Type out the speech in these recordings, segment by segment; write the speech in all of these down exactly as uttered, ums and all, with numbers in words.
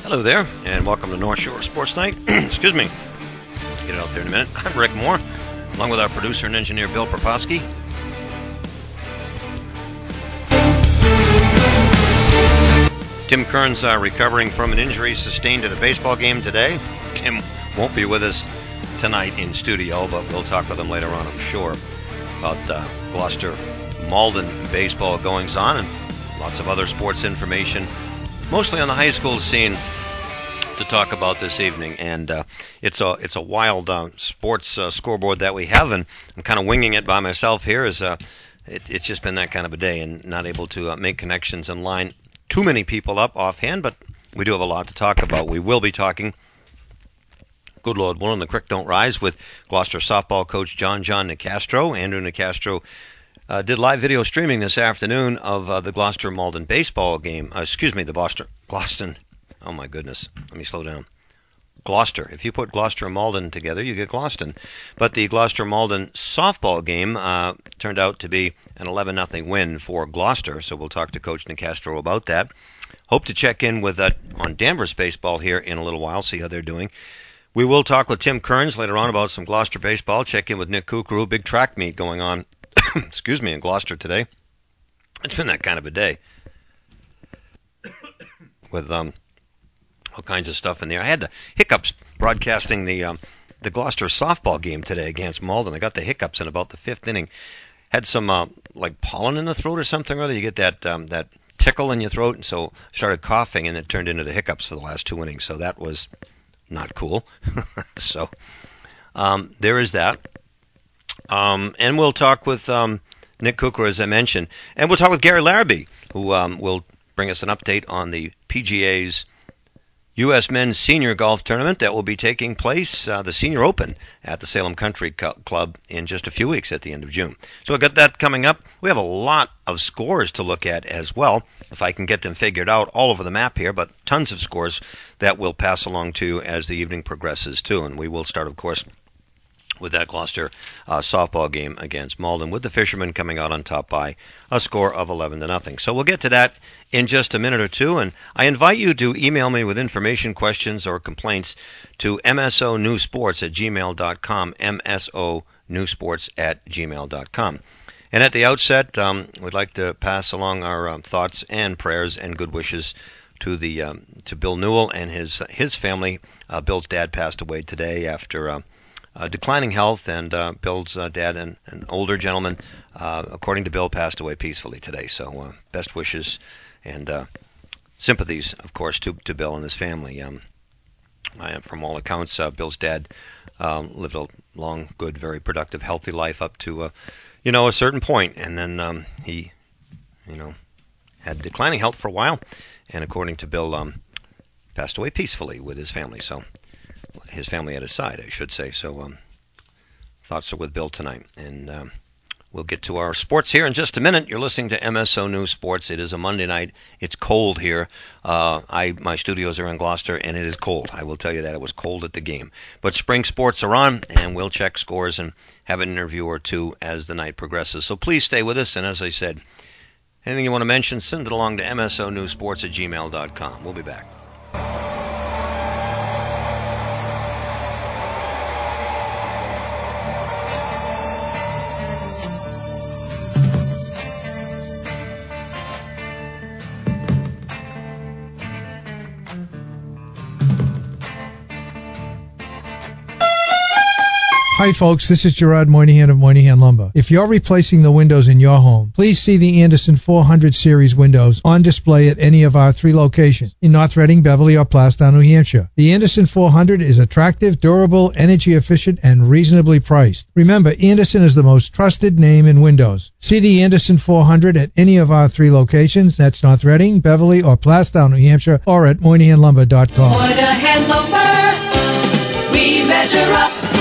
Hello there, and welcome to North Shore Sports Night. Excuse me. Get it out there in a minute. I'm Rick Moore, along with our producer and engineer, Bill Proposky. Tim Kearns uh, recovering from an injury sustained at a baseball game today. Tim won't be with us tonight in studio, but we'll talk with him later on, I'm sure, about uh, Gloucester Malden baseball goings on and lots of other sports information, mostly on the high school scene, to talk about this evening. And uh, it's a it's a wild uh, sports uh, scoreboard that we have, and I'm kind of winging it by myself here. As uh, it, it's just been that kind of a day, and not able to uh, make connections and line too many people up offhand. But we do have a lot to talk about. We will be talking, good Lord willing, the creek don't rise, with Gloucester softball coach John John Nicastro. Andrew Nicastro Uh, did live video streaming this afternoon of uh, the Gloucester Malden baseball game. Uh, excuse me, the Gloucester. Gloucester. Oh, my goodness. Let me slow down. Gloucester. If you put Gloucester and Malden together, you get Gloucester. But the Gloucester Malden softball game uh, turned out to be an eleven nothing win for Gloucester, so we'll talk to Coach Nicastro about that. Hope to check in with uh, on Danvers baseball here in a little while, see how they're doing. We will talk with Tim Kearns later on about some Gloucester baseball, check in with Nick Kukru, big track meet going on excuse me, in Gloucester today. It's been that kind of a day with um, all kinds of stuff in there. I had the hiccups broadcasting the um, the Gloucester softball game today against Malden. I got the hiccups in about the fifth inning. Had some uh, like pollen in the throat or something or other. You get that um, that tickle in your throat, and so started coughing, and it turned into the hiccups for the last two innings. So that was not cool. so um, there is that. Um, and we'll talk with um, Nick Kukru, as I mentioned. And we'll talk with Gary Larrabee, who um, will bring us an update on the P G A's U S Men's Senior Golf Tournament that will be taking place, uh, the Senior Open, at the Salem Country Club in just a few weeks at the end of June. So we've got that coming up. We have a lot of scores to look at as well, if I can get them figured out all over the map here, but tons of scores that we'll pass along to as the evening progresses, too. And we will start, of course, with that Gloucester uh, softball game against Malden, with the Fishermen coming out on top by a score of eleven to nothing. So we'll get to that in just a minute or two, and I invite you to email me with information, questions, or complaints to m s o news sports at gmail dot com, m s o news sports at gmail dot com. And at the outset, um, we'd like to pass along our um, thoughts and prayers and good wishes to the um, to Bill Newell and his his family. Uh, Bill's dad passed away today after Uh, Uh, declining health, and uh, Bill's uh, dad, an, an older gentleman, uh, according to Bill, passed away peacefully today. So uh, best wishes and uh, sympathies, of course, to, to Bill and his family. Um, I, from all accounts, uh, Bill's dad um, lived a long, good, very productive, healthy life up to, uh, you know, a certain point, and then um, he, you know, had declining health for a while, and according to Bill, um, passed away peacefully with his family. So his family at his side, I should say. So um, thoughts are with Bill tonight. And um, we'll get to our sports here in just a minute. You're listening to M S O News Sports. It is a Monday night. It's cold here. Uh, I My studios are in Gloucester, and it is cold. I will tell you that. It was cold at the game. But spring sports are on, and we'll check scores and have an interview or two as the night progresses. So please stay with us. And as I said, anything you want to mention, send it along to m s o news sports at gmail dot com. We'll be back. Hi folks, this is Gerard Moynihan of Moynihan Lumber. If you're replacing the windows in your home, please see the Anderson four hundred series windows on display at any of our three locations in North Reading, Beverly, or Plastown, New Hampshire. The Anderson four hundred is attractive, durable, energy efficient, and reasonably priced. Remember, Anderson is the most trusted name in windows. See the Anderson four hundred at any of our three locations. That's North Reading, Beverly, or Plastown, New Hampshire, or at Moynihan Lumber dot com. Moynihan Lumber, we measure up.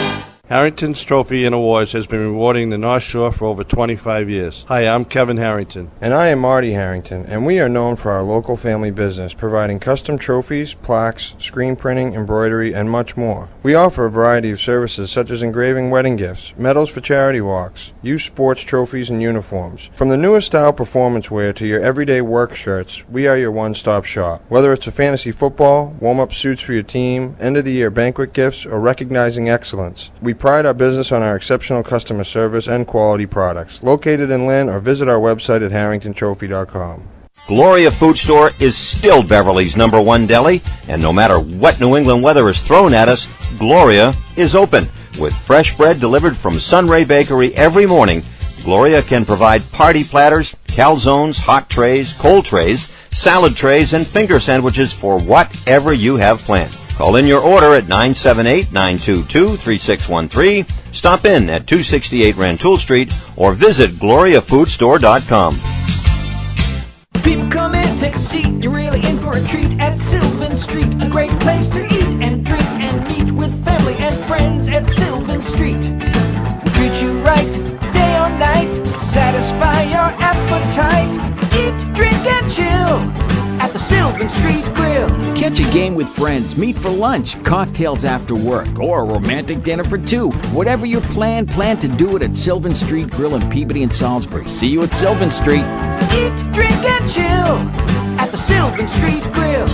Harrington's Trophy and Awards has been rewarding the North Shore for over twenty-five years. Hi, I'm Kevin Harrington. And I am Marty Harrington, and we are known for our local family business, providing custom trophies, plaques, screen printing, embroidery, and much more. We offer a variety of services such as engraving wedding gifts, medals for charity walks, youth sports trophies, and uniforms. From the newest style performance wear to your everyday work shirts, we are your one-stop shop. Whether it's for fantasy football, warm-up suits for your team, end-of-the-year banquet gifts, or recognizing excellence, we pride our business on our exceptional customer service and quality products. Located in Lynn, or visit our website at harrington trophy dot com. Gloria Food Store is still Beverly's number one deli, and no matter what New England weather is thrown at us, Gloria is open. With fresh bread delivered from Sunray Bakery every morning, Gloria can provide party platters, calzones, hot trays, cold trays, salad trays, and finger sandwiches for whatever you have planned. Call in your order at nine seven eight, nine two two, three six one three, stop in at two sixty-eight Rantoul Street, or visit gloria food store dot com. People come in, take a seat, you're really in for a treat at Sylvan Street. A great place to eat and drink and meet with family and friends at Sylvan Street. We'll treat you right, day or night, satisfy your appetite. Eat, drink, and chill at the Sylvan Street Grill. Catch a game with friends, meet for lunch, cocktails after work, or a romantic dinner for two. Whatever your plan, plan to do it at Sylvan Street Grill in Peabody and Salisbury. See you at Sylvan Street. Eat, drink, and chill at the Sylvan Street Grill.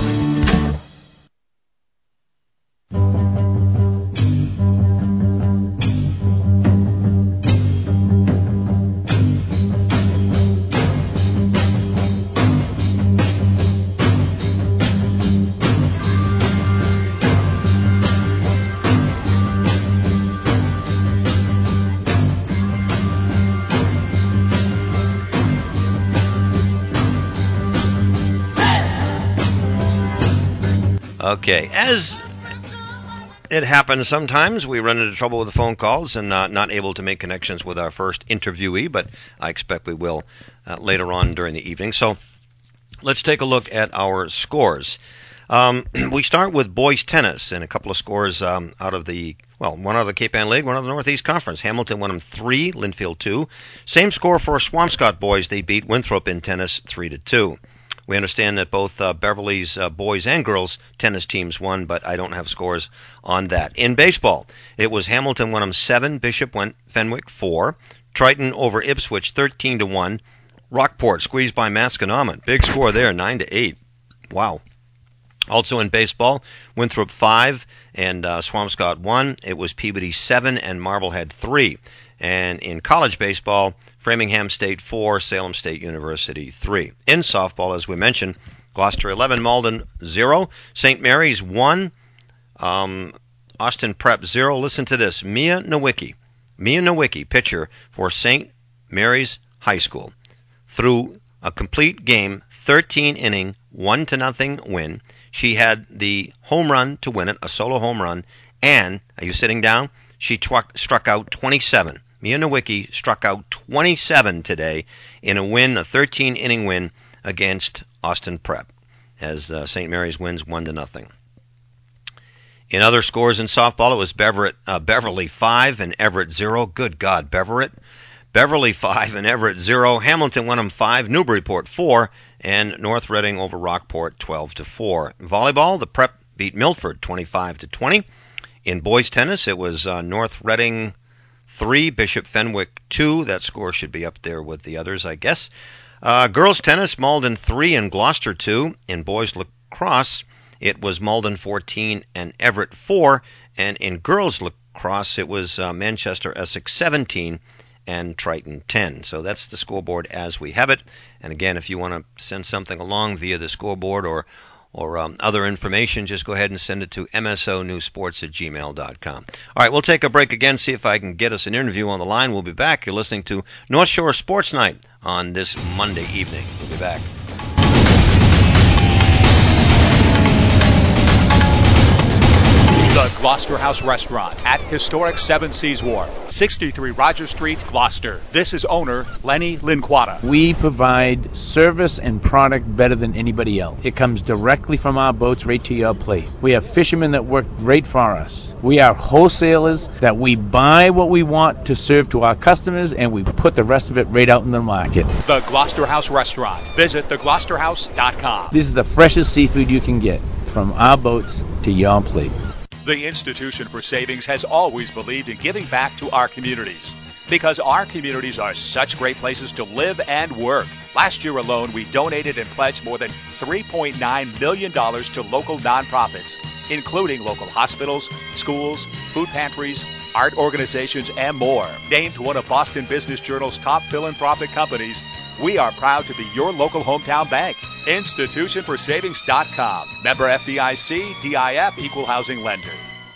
Okay, as it happens sometimes, we run into trouble with the phone calls and uh, not able to make connections with our first interviewee, but I expect we will uh, later on during the evening. So let's take a look at our scores. Um, we start with boys tennis and a couple of scores um, out of the, well, one out of the Cape Ann League, one out of the Northeast Conference. Hamilton won them three, Linfield two. Same score for Swampscott boys. They beat Winthrop in tennis three to two. We understand that both uh, Beverly's uh, boys and girls tennis teams won, but I don't have scores on that. In baseball, it was Hamilton won them seven, Bishop went Fenwick four, Triton over Ipswich thirteen to one, Rockport squeezed by Masconomet, big score there, nine to eight. Wow. Also in baseball, Winthrop five and uh, Swampscott one. It was Peabody seven and Marblehead three. And in college baseball, Framingham State four, Salem State University three. In softball, as we mentioned, Gloucester eleven, Malden zero, Saint Mary's one, um, Austin Prep zero. Listen to this. Mia Nowicki, Mia Nowicki, pitcher for Saint Mary's High School, threw a complete game, thirteen inning, one to nothing win. She had the home run to win it, a solo home run, and, are you sitting down? She tw- struck out twenty-seven. Mia Nowicki struck out twenty-seven today in a win, a thirteen-inning win against Austin Prep, as uh, Saint Mary's wins one to nothing. In other scores in softball, it was Beverett, uh, Beverly five and Everett zero. Good God, Beverett. Beverly five and Everett zero. Hamilton won them five, Newburyport four, and North Reading over Rockport twelve to four. Volleyball, the Prep beat Milford twenty-five to twenty. In boys tennis, it was uh, North Reading three, Bishop Fenwick two. That score should be up there with the others, I guess. Uh, girls tennis, Malden three and Gloucester two. In boys lacrosse, it was Malden fourteen and Everett four. And in girls lacrosse, it was uh, Manchester Essex seventeen and Triton ten. So that's the scoreboard as we have it. And again, if you want to send something along via the scoreboard or or um, other information, just go ahead and send it to m s o news sports at gmail dot com. All right, we'll take a break again, see if I can get us an interview on the line. We'll be back. You're listening to North Shore Sports Night on this Monday evening. We'll be back. The Gloucester House Restaurant at historic Seven Seas Wharf, sixty-three Roger Street, Gloucester. This is owner Lenny Linquata. We provide service and product better than anybody else. It comes directly from our boats right to your plate. We have fishermen that work great for us. We are wholesalers that we buy what we want to serve to our customers, and we put the rest of it right out in the market. The Gloucester House Restaurant. Visit the gloucester house dot com. This is the freshest seafood you can get, from our boats to your plate. The Institution for Savings has always believed in giving back to our communities, because our communities are such great places to live and work. Last year alone, we donated and pledged more than three point nine million dollars to local nonprofits, including local hospitals, schools, food pantries, art organizations, and more. Named one of Boston Business Journal's top philanthropic companies, we are proud to be your local hometown bank. institution for savings dot com. Member F D I C, D I F, Equal Housing Lender.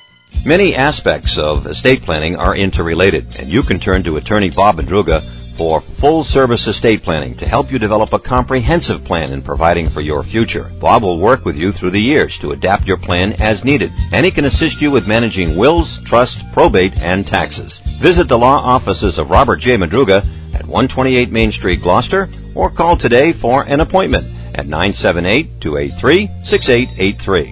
Many aspects of estate planning are interrelated, and you can turn to attorney Bob Madruga for full-service estate planning to help you develop a comprehensive plan in providing for your future. Bob will work with you through the years to adapt your plan as needed, and he can assist you with managing wills, trust, probate, and taxes. Visit the law offices of Robert J. Madruga at one twenty-eight Main Street, Gloucester, or call today for an appointment at nine seven eight, two eight three, six eight eight three.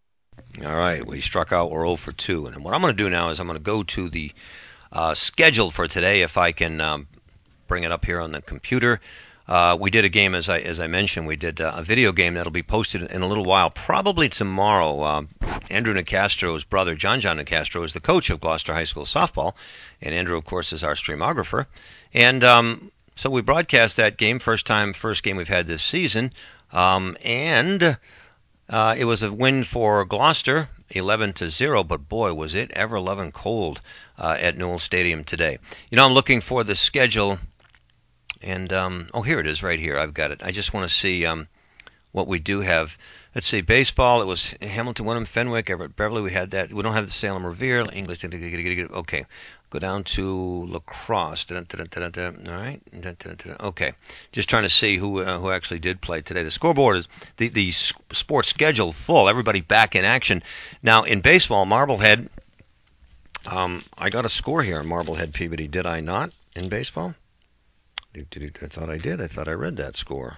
All right, we struck out. We're zero for two. And what I'm going to do now is I'm going to go to the uh, schedule for today, if I can um, bring it up here on the computer. Uh, we did a game, as I as I mentioned. We did uh, a video game that'll be posted in a little while, probably tomorrow. Uh, Andrew Nicastro's brother, John John Nicastro, is the coach of Gloucester High School softball, and Andrew, of course, is our streamographer. And um, so we broadcast that game, first time, first game we've had this season, um, and uh, it was a win for Gloucester, eleven to zero. But boy, was it ever loving cold uh, at Newell Stadium today. You know, I'm looking for the schedule. And, um, oh, here it is right here. I've got it. I just want to see um, what we do have. Let's see, baseball. It was Hamilton, Wenham, Fenwick, Everett, Beverly. We had that. We don't have the Salem Revere, English. Okay. Go down to lacrosse. All right. Okay. Just trying to see who uh, who actually did play today. The scoreboard is the, the sports schedule full. Everybody back in action. Now, in baseball, Marblehead, um, I got a score here in Marblehead, Peabody. Did I not in baseball? I thought I did. I thought I read that score.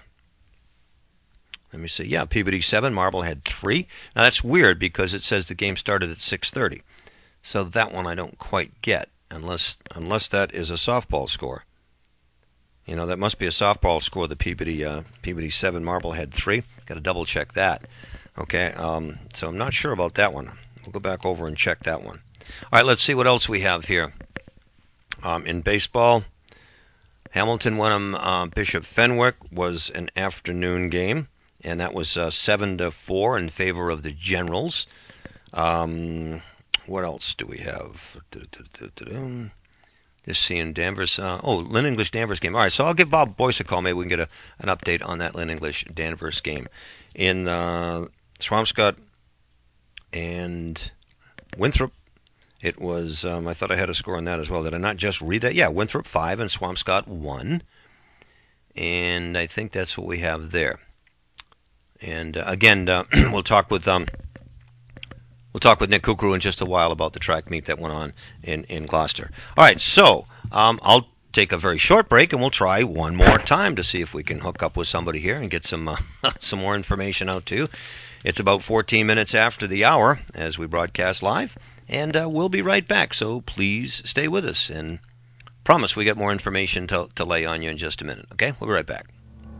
Let me see. Yeah, Peabody seven, Marblehead three. Now that's weird because it says the game started at six thirty. So that one I don't quite get unless unless that is a softball score. You know, that must be a softball score, the Peabody uh, Peabody seven, Marblehead three. Got to double check that. Okay, um, so I'm not sure about that one. We'll go back over and check that one. All right, let's see what else we have here. Um, in baseball, Hamilton Wenham uh, Bishop Fenwick was an afternoon game, and that was uh, seven to four in favor of the Generals. Um, what else do we have? Just seeing Danvers. Uh, oh, Lynn English Danvers game. All right, so I'll give Bob Boyce a call. Maybe we can get a, an update on that Lynn English Danvers game. In uh, Swampscott and Winthrop, it was, um, I thought I had a score on that as well. Did I not just read that? Yeah, Winthrop five and Swampscott one. And I think that's what we have there. And uh, again, uh, we'll talk with um, we'll talk with Nick Kukru in just a while about the track meet that went on in, in Gloucester. All right, so um, I'll take a very short break, and we'll try one more time to see if we can hook up with somebody here and get some uh, some more information out to you. It's about fourteen minutes after the hour as we broadcast live. And uh, we'll be right back, so please stay with us. And promise we get more information to, to lay on you in just a minute. Okay? We'll be right back.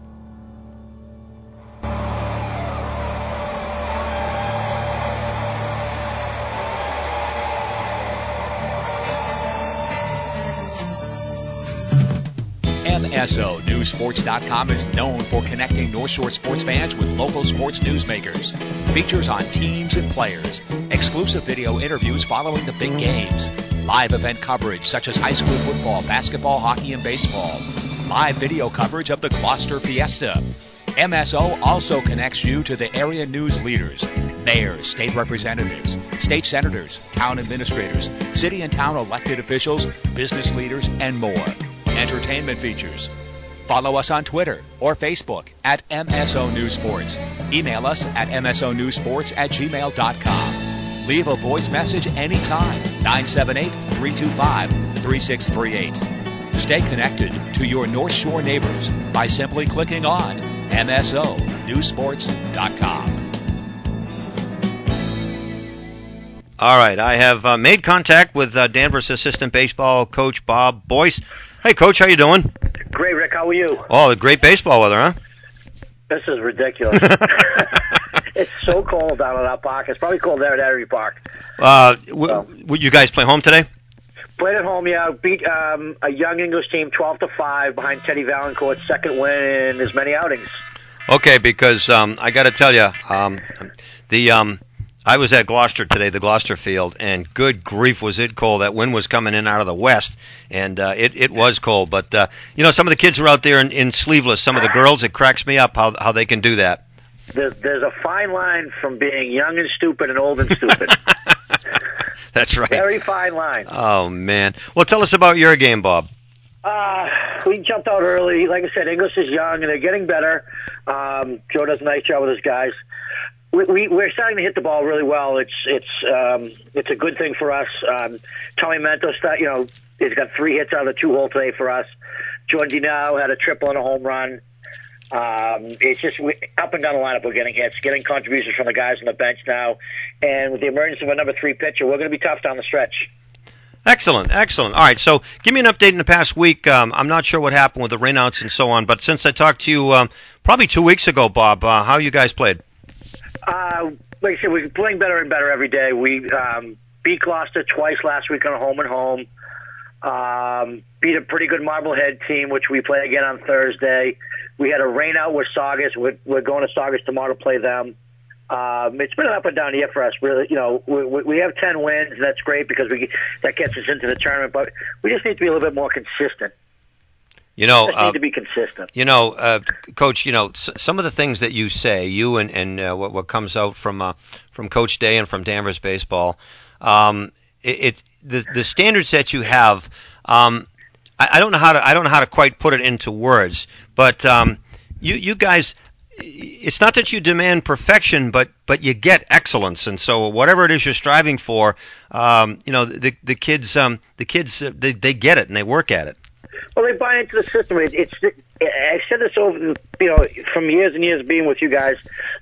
M S O News Sports dot com is known for connecting North Shore sports fans with local sports newsmakers. Features on teams and players, exclusive video interviews following the big games, live event coverage such as high school football, basketball, hockey, and baseball, live video coverage of the Gloucester Fiesta. M S O also connects you to the area news leaders, mayors, state representatives, state senators, town administrators, city and town elected officials, business leaders, and more. Entertainment features. Follow us on Twitter or Facebook at M S O News Sports. Email us at M S O News Sports at gmail dot com. Leave a voice message anytime. nine seven eight, three two five, three six three eight. Stay connected to your North Shore neighbors by simply clicking on M S O News Sports dot com. All right, I have uh, made contact with uh, Danvers assistant baseball coach Bob Boyce. Hey, Coach, how you doing? Great, Rick. How are you? Oh, great baseball weather, huh? This is ridiculous. It's so cold down at our park. It's probably cold there at Erie Park. Uh, w- so. Would you guys play home today? Played at home, yeah. Beat um, a young English team twelve to five behind Teddy Valancourt's second win in as many outings. Okay, because um, I got to tell you, um, the um, I was at Gloucester today, the Gloucester field, and good grief was it cold. That wind was coming in out of the west, and uh, it, it was cold. But, uh, you know, some of the kids are out there in, in sleeveless. Some of the girls, it cracks me up how how they can do that. There's, there's a fine line from being young and stupid and old and stupid. That's right. Very fine line. Oh, man. Well, tell us about your game, Bob. Uh, we jumped out early. Like I said, English is young, and they're getting better. Um, Joe does a nice job with his guys. We, we, we're starting to hit the ball really well. It's it's um, it's a good thing for us. Um, Tommy Mento, start, you know, he's got three hits out of the two-hole today for us. Jordan now had a triple and a home run. Um, it's just we, up and down the lineup we're getting hits, getting contributions from the guys on the bench now. And with the emergence of a number three pitcher, we're going to be tough down the stretch. Excellent, excellent. All right, so give me an update in the past week. Um, I'm not sure what happened with the rainouts and so on, but since I talked to you um, probably two weeks ago, Bob, uh, how you guys played? Uh, like I said, we're playing better and better every day. We um, beat Gloucester twice last week on a home and home. Um, beat a pretty good Marblehead team, which we play again on Thursday. We had a rain out with Saugus. We're, we're going to Saugus tomorrow to play them. Um, it's been an up and down year for us. Really, you know, we, we have ten wins. And that's great because we that gets us into the tournament. But we just need to be a little bit more consistent. You know, we just uh, need to be consistent. You know, uh, Coach. You know, s- some of the things that you say, you and and uh, what what comes out from uh, from Coach Day and from Danvers baseball. Um, it, it's the the standards that you have. Um, I, I don't know how to I don't know how to quite put it into words, but um, you you guys. It's not that you demand perfection, but but you get excellence, and so whatever it is you're striving for, um, you know, the the kids um, the kids uh, they they get it and they work at it. Well, they buy into the system. It, it's I've said this over, you know, from years and years of being with you guys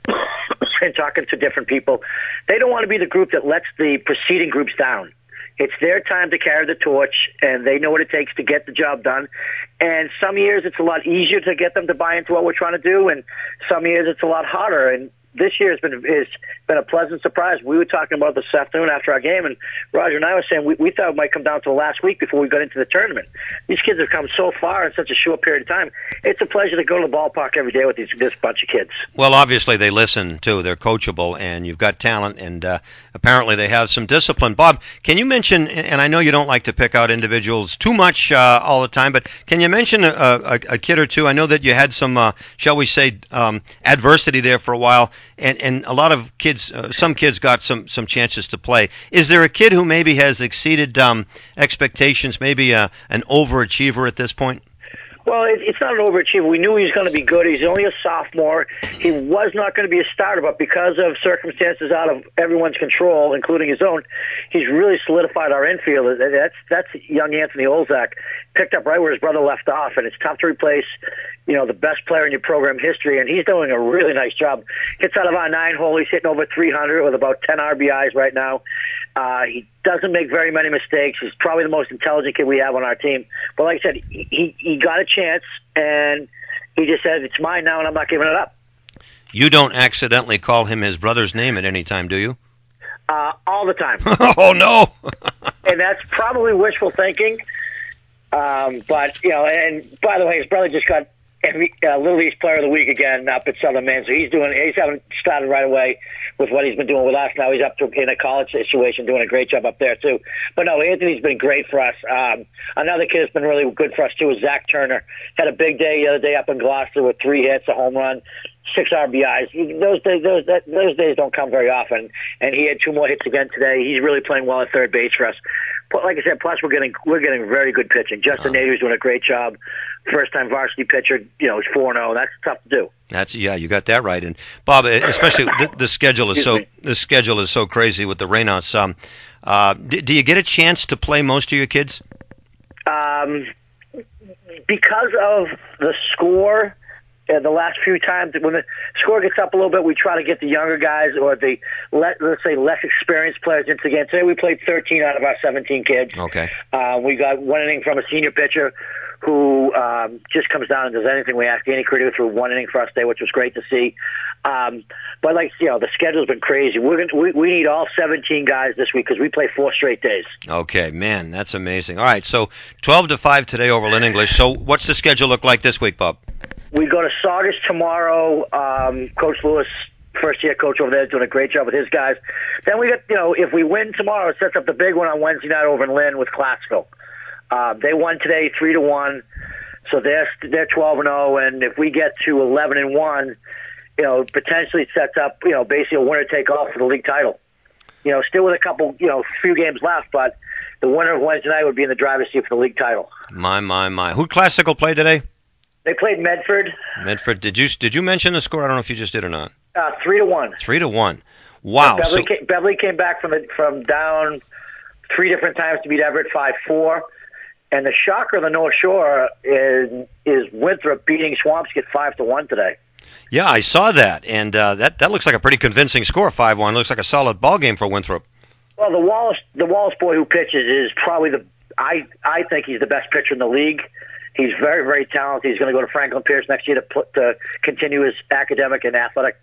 and talking to different people. They don't want to be the group that lets the preceding groups down. It's their time to carry the torch, and they know what it takes to get the job done. And some years it's a lot easier to get them to buy into what we're trying to do, and some years it's a lot harder. And this year has been has been a pleasant surprise. We were talking about this afternoon after our game, and Roger and I were saying we, we thought it might come down to the last week before we got into the tournament. These kids have come so far in such a short period of time. It's a pleasure to go to the ballpark every day with these, this bunch of kids. Well, obviously they listen, too. They're coachable, and you've got talent, and uh, apparently they have some discipline. Bob, can you mention, and I know you don't like to pick out individuals too much uh, all the time, but can you mention a, a, a kid or two? I know that you had some, uh, shall we say, um, adversity there for a while. And, and a lot of kids, uh, some kids got some, some chances to play. Is there a kid who maybe has exceeded um, expectations, maybe a, an overachiever at this point? Well, it, it's not an overachiever. We knew he was going to be good. He's only a sophomore. He was not going to be a starter, but because of circumstances out of everyone's control, including his own, he's really solidified our infield. That's that's young Anthony Olzak, picked up right where his brother left off, and it's tough to replace, you know, the best player in your program history, and he's doing a really nice job. Hits out of our nine hole. He's hitting over three hundred with about ten R B Is right now. Uh, he doesn't make very many mistakes. He's probably the most intelligent kid we have on our team. But like I said, he, he got a chance, and he just said, it's mine now, and I'm not giving it up. You don't accidentally call him his brother's name at any time, do you? Uh, all the time. Oh, no. And that's probably wishful thinking. Um, but, you know, and by the way, his brother just got every, uh, Little East Player of the Week again up at Southern Maine. So he's doing, he's having started right away with what he's been doing with us. Now he's up to in a college situation, doing a great job up there too. But no, Anthony's been great for us. Um, another kid that's been really good for us too is Zach Turner. Had a big day the other day up in Gloucester with three hits, a home run, six R B Is. Those days, those that, those days don't come very often. And he had two more hits again today. He's really playing well at third base for us. But like I said, plus we're getting we're getting very good pitching. Justin Oh. Nader's doing a great job. First time varsity pitcher, you know, he's four and oh. That's tough to do. That's yeah, you got that right. And Bob, especially the, the schedule is so Excuse me. the schedule is so crazy with the rainouts. Um, uh, do, do you get a chance to play most of your kids? Um, because of the score, uh, the last few times when the score gets up a little bit, we try to get the younger guys or the let, let's say less experienced players into the game. Today we played thirteen out of our seventeen kids. Okay. Uh, we got one inning from a senior pitcher who um, just comes down and does anything we ask. Danny Carrillo threw one inning for us today, which was great to see. Um, but like you know, the schedule's been crazy. We're gonna, we we need all seventeen guys this week because we play four straight days. Okay, man, that's amazing. All right, so twelve to five today over Lynn English. So what's the schedule look like this week, Bob? We go to Saugus tomorrow. Um, Coach Lewis, first year coach over there, doing a great job with his guys. Then we get, you know, if we win tomorrow, it sets up the big one on Wednesday night over in Lynn with Clatsville. Uh, they won today three to one, so they're they're twelve and zero. And if we get to eleven and one, you know, potentially it sets up, you know, basically a winner take all for the league title. You know, still with a couple, you know, few games left, but the winner of Wednesday night would be in the driver's seat for the league title. My my my. Who Classical play today? They played Medford. Medford. Did you did you mention the score? I don't know if you just did or not. Uh, three to one. Three to one. Wow. Beverly, So, came, Beverly came back from the, from down three different times to beat Everett five four. And the shocker of the North Shore is, is Winthrop beating Swampscott five to one today. yeah, I saw that, and uh, that that looks like a pretty convincing score. Five one. Looks like a solid ball game for Winthrop. Well, the Wallace the Wallace boy who pitches is probably the I I think he's the best pitcher in the league. He's very very talented. He's going to go to Franklin Pierce next year to put, to continue his academic and athletic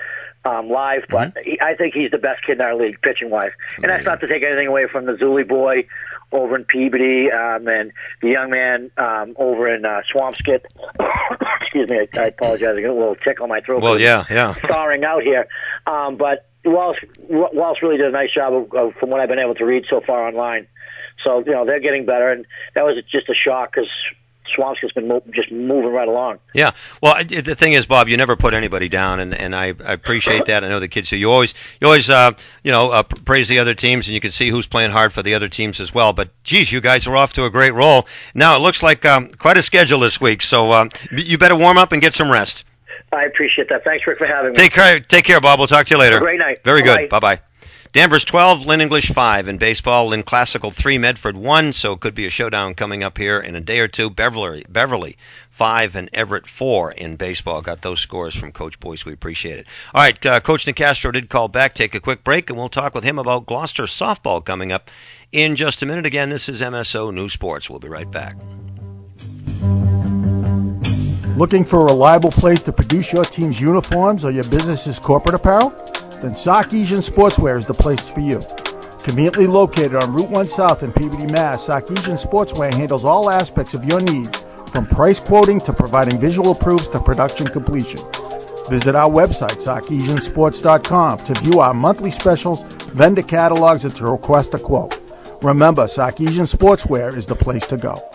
um, life. But Mm-hmm. he, I think he's the best kid in our league pitching wise. And that's not to take anything away from the Zuli boy over in Peabody um, and the young man um, over in uh, Swampscott. Excuse me, I, I apologize. I got a little tickle in my throat. Well, yeah, yeah. Scarring out here, um, but Wallace Wallace really did a nice job of, of, from what I've been able to read so far online. So you know they're getting better, and that was just a shock because Swampscott's been mo- just moving right along. Yeah. Well, I, the thing is, Bob, you never put anybody down, and, and I, I appreciate that. I know the kids do. You always, you always, uh, you know, uh, praise the other teams, and you can see who's playing hard for the other teams as well. But geez, you guys are off to a great roll. Now it looks like um, quite a schedule this week, so um, you better warm up and get some rest. I appreciate that. Thanks, Rick, for having me. Take care, take care, Bob. We'll talk to you later. Have a great night. Very Bye-bye. good. Bye bye. Danvers twelve, Lynn English five in baseball. Lynn Classical three, Medford one. So it could be a showdown coming up here in a day or two. Beverly, Beverly five, and Everett four in baseball. Got those scores from Coach Boyce. We appreciate it. All right, uh, Coach Nicastro did call back. Take a quick break, and we'll talk with him about Gloucester softball coming up in just a minute. Again, this is M S O News Sports. We'll be right back. Looking for a reliable place to produce your team's uniforms or your business's corporate apparel? Then Sarkeesian Sportswear is the place for you. Conveniently located on Route one South in Peabody, Mass., Sarkeesian Sportswear handles all aspects of your needs, from price quoting to providing visual proofs to production completion. Visit our website, sarkeesian sports dot com, to view our monthly specials, vendor catalogs, and to request a quote. Remember, Sarkeesian Sportswear is the place to go.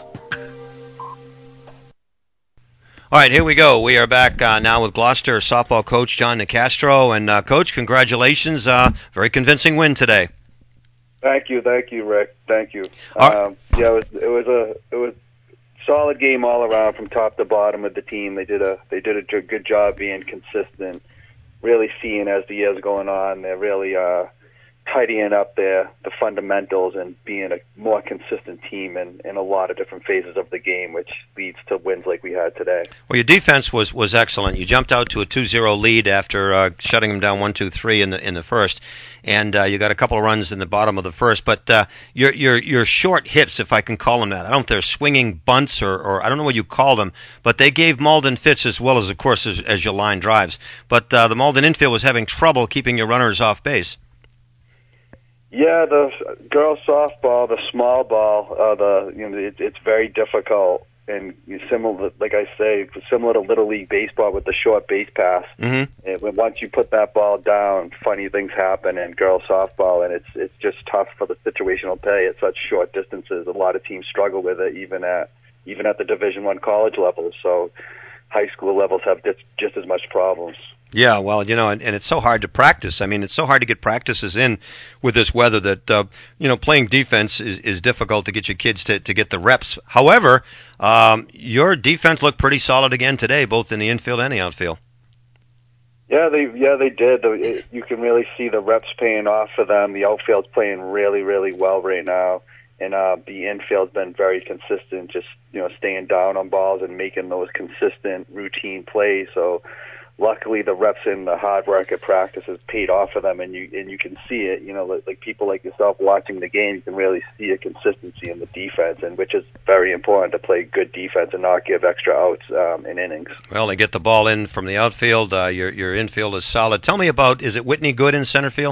All right, here we go. We are back uh, now with Gloucester softball coach John Nicastro. And, uh, Coach, congratulations. Uh, very convincing win today. Thank you, thank you, Rick. Thank you. All Um, yeah, it was, it was a it was solid game all around from top to bottom of the team. They did a they did a j- good job being consistent. Really seeing as the years going on, they're really uh, tidying up their the fundamentals and being a more consistent team in, in a lot of different phases of the game, which leads to wins like we had today. Well, your defense was, was excellent. You jumped out to a two zero lead after uh, shutting them down one two three in the in the first, and uh, you got a couple of runs in the bottom of the first. But uh, your your your short hits, if I can call them that, I don't know if they're swinging bunts or, or I don't know what you call them, but they gave Malden fits as well as, of course, as, as your line drives. But uh, the Malden infield was having trouble keeping your runners off base. Yeah, the girls softball, the small ball, uh, the you know, it, it's very difficult and similar, like I say, similar to Little League baseball with the short base pass. Mm-hmm. It, once you put that ball down, funny things happen in girls softball, and it's it's just tough for the situational play at such short distances. A lot of teams struggle with it, even at even at the Division One college level. So high school levels have just, just as much problems. Yeah, well, you know, and, and it's so hard to practice. I mean, it's so hard to get practices in with this weather that, uh, you know, playing defense is, is difficult to get your kids to, to get the reps. However, um, your defense looked pretty solid again today, both in the infield and the outfield. Yeah, they yeah they did. The, it, you can really see the reps paying off for them. The outfield's playing really, really well right now, and uh, the infield's been very consistent, just you know staying down on balls and making those consistent routine plays. So luckily, the reps and the hard work at practice has paid off for them, and you and you can see it. You know, like, like people like yourself watching the game, you can really see a consistency in the defense, and which is very important to play good defense and not give extra outs um, in innings. Well, they get the ball in from the outfield. Uh, your your infield is solid. Tell me about, is it Whitney Good in center field?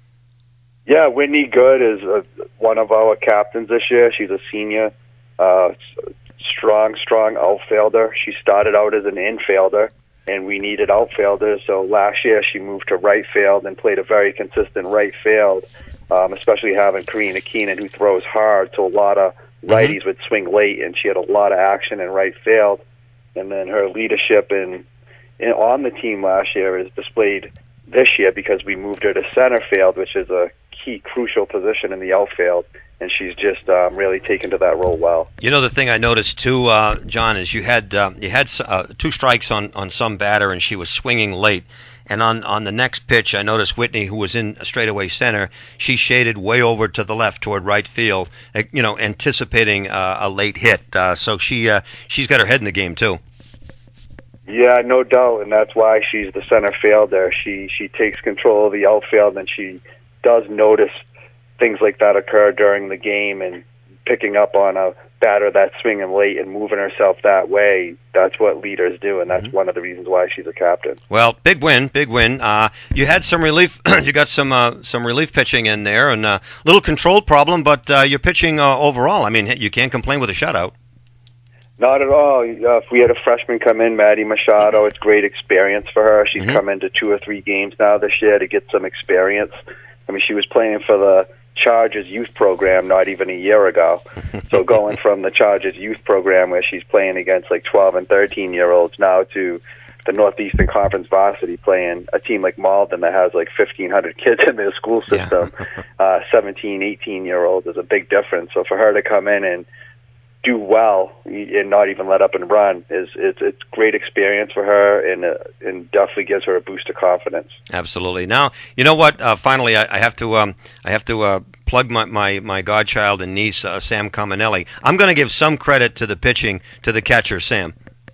Yeah, Whitney Good is uh, one of our captains this year. She's a senior, uh, strong, strong outfielder. She started out as an infielder, and we needed outfielders. So last year she moved to right field and played a very consistent right field, um, especially having Karina Keenan, who throws hard. So a lot of righties mm-hmm. would swing late, and she had a lot of action in right field. And then her leadership in, in on the team last year is displayed this year because we moved her to center field, which is a key, crucial position in the outfield. And she's just um, really taken to that role well. You know, the thing I noticed too, uh, John, is you had uh, you had uh, two strikes on, on some batter, and she was swinging late. And on, on the next pitch, I noticed Whitney, who was in straightaway center, she shaded way over to the left toward right field, uh, you know, anticipating uh, a late hit. Uh, so she uh, she's got her head in the game too. Yeah, no doubt, and that's why she's the center fielder. She she takes control of the outfield, and she does notice things like that occur during the game, and picking up on a batter that's swinging late and moving herself that way, that's what leaders do, and that's mm-hmm. one of the reasons why she's a captain. Well, big win, big win. Uh, you had some relief, you got some uh, some relief pitching in there, and a uh, little control problem, but uh, you're pitching uh, overall. I mean, you can't complain with a shutout. Not at all. Uh, if we had a freshman come in, Maddie Machado, it's great experience for her. She's mm-hmm. come into two or three games now this year to get some experience. I mean, she was playing for the Chargers youth program not even a year ago. So going from the Chargers youth program where she's playing against like twelve and thirteen year olds now to the Northeastern Conference varsity playing a team like Malden that has like fifteen hundred kids in their school system, yeah. uh, seventeen, eighteen year olds is a big difference. So for her to come in and do well and not even let up and run is it's it's great experience for her, and uh, and definitely gives her a boost of confidence. Absolutely. Now, you know what? Uh, finally, I, I have to um I have to uh, plug my, my, my godchild and niece uh, Sam Caminelli. I'm going to give some credit to the pitching to the catcher Sam.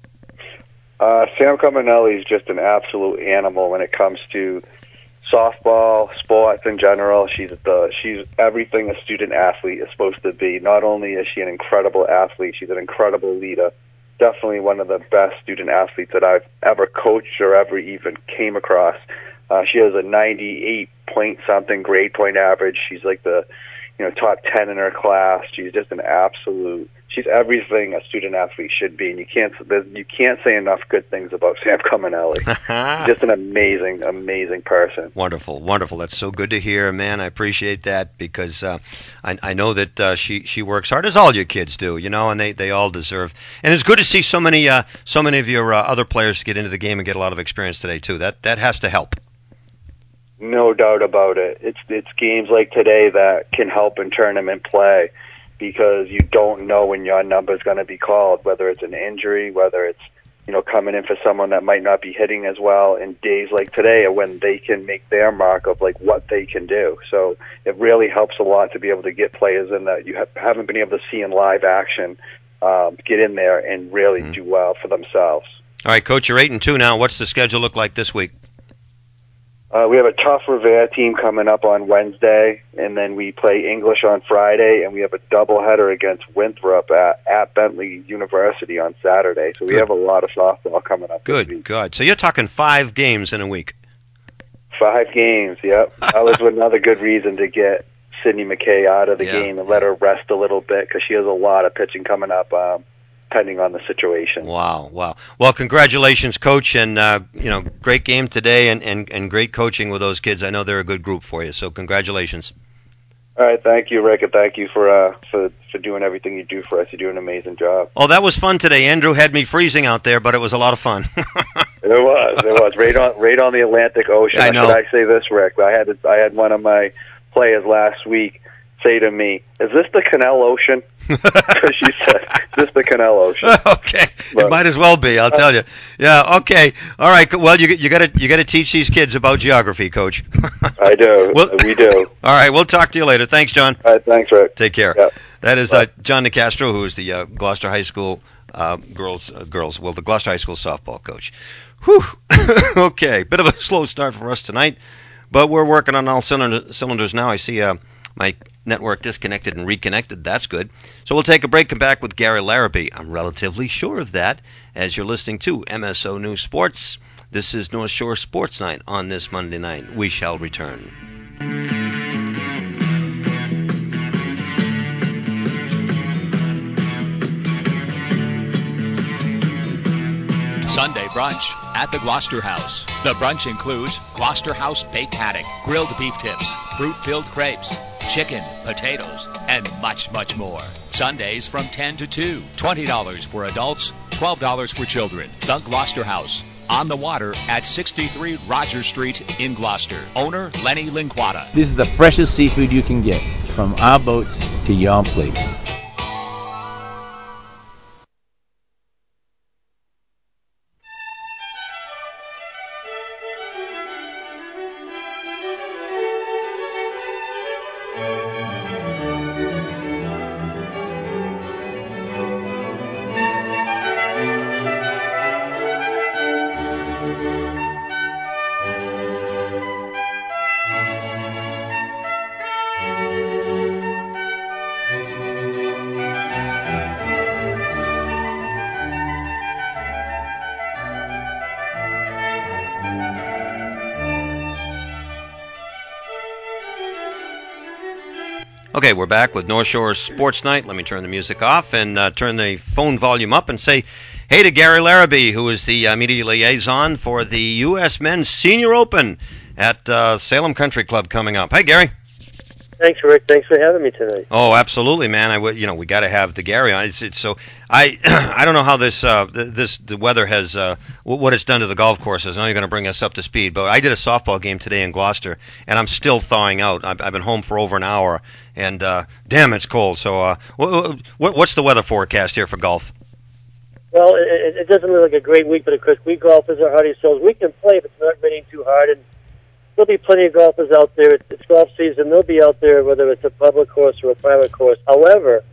Uh, Sam Caminelli is just an absolute animal when it comes to softball, sports in general. She's the she's everything a student athlete is supposed to be. Not only is she an incredible athlete, she's an incredible leader. Definitely one of the best student athletes that I've ever coached or ever even came across. Uh, she has a ninety-eight point something grade point average. She's like the you know top ten in her class. She's just an absolute. She's everything a student athlete should be, and you can't you can't say enough good things about Sam Caminelli. She's just an amazing, amazing person. Wonderful, wonderful. That's so good to hear, man. I appreciate that because uh, I, I know that uh, she she works hard, as all your kids do, you know, and they, they all deserve. And it's good to see so many uh, so many of your uh, other players get into the game and get a lot of experience today too. That that has to help. No doubt about it. It's it's games like today that can help in tournament play, because you don't know when your number is going to be called, whether it's an injury, whether it's, you know, coming in for someone that might not be hitting as well. And days like today are when they can make their mark of, like, what they can do. So it really helps a lot to be able to get players in that you have, haven't been able to see in live action um, get in there and really mm-hmm. do well for themselves. All right, Coach, you're eight and two now. What's the schedule look like this week? Uh, we have a tough Revere team coming up on Wednesday, and then we play English on Friday, and we have a doubleheader against Winthrop at, at Bentley University on Saturday. So we good. have a lot of softball coming up. Good, good. So you're talking five games in a week. Five games, yep. That was another good reason to get Sydney McKay out of the yeah. game and let her rest a little bit, because she has a lot of pitching coming up. Um, depending on the situation. Wow, wow. Well, congratulations, Coach, and uh, you know, great game today, and, and, and great coaching with those kids. I know they're a good group for you, so congratulations. All right, thank you, Rick, and thank you for uh, for for doing everything you do for us. You do an amazing job. Oh, that was fun today. Andrew had me freezing out there, but it was a lot of fun. There was, there was right on, right on the Atlantic Ocean. I know. Should I say this, Rick? I had, I had one of my players last week say to me, "Is this the Canal Ocean?" She said, "Is this the Canal Ocean?" Okay, But, it might as well be. I'll tell you. Yeah. Okay. All right. Well, you you got to you got to teach these kids about geography, Coach. I do. Well, we do. All right. We'll talk to you later. Thanks, John. All right. Thanks, Rick. Take care. Yep. That is uh, John DeCastro, who is the uh, Gloucester High School uh, girls uh, girls well the Gloucester High School softball coach. Whew. Okay. Bit of a slow start for us tonight, but we're working on all cylinder, cylinders now. I see uh, my network disconnected and reconnected. That's good. So we'll take a break, come back with Gary Larrabee. I'm relatively sure of that, as you're listening to M S O News Sports. This is North Shore Sports Night on this Monday night. We shall return. Sunday brunch at the Gloucester House. The brunch includes Gloucester House baked haddock, grilled beef tips, fruit-filled crepes, chicken, potatoes, and much, much more. Sundays from ten to two. twenty dollars for adults, twelve dollars for children. The Gloucester House. On the water at sixty-three Rogers Street in Gloucester. Owner Lenny Linquata. This is the freshest seafood you can get, from our boats to your plate. Okay, we're back with North Shore Sports Night. Let me turn the music off and uh, turn the phone volume up and say hey to Gary Larrabee, who is the uh, media liaison for the U S Men's Senior Open at uh, Salem Country Club coming up. Hi, Gary. Thanks, Rick. Thanks for having me tonight. Oh, absolutely, man. I w- you know we got to have the Gary on. It's, it's so I I don't know how this uh, this the weather has uh, what it's done to the golf courses. I know you're going to bring us up to speed, but I did a softball game today in Gloucester, and I'm still thawing out. I've, I've been home for over an hour, and uh, damn, it's cold. So, uh, what, what what's the weather forecast here for golf? Well, it, it doesn't look like a great week, but of course, we golfers are hardy souls. We can play if it's not raining too hard, and there'll be plenty of golfers out there. It's, it's golf season. They'll be out there, whether it's a public course or a private course. However,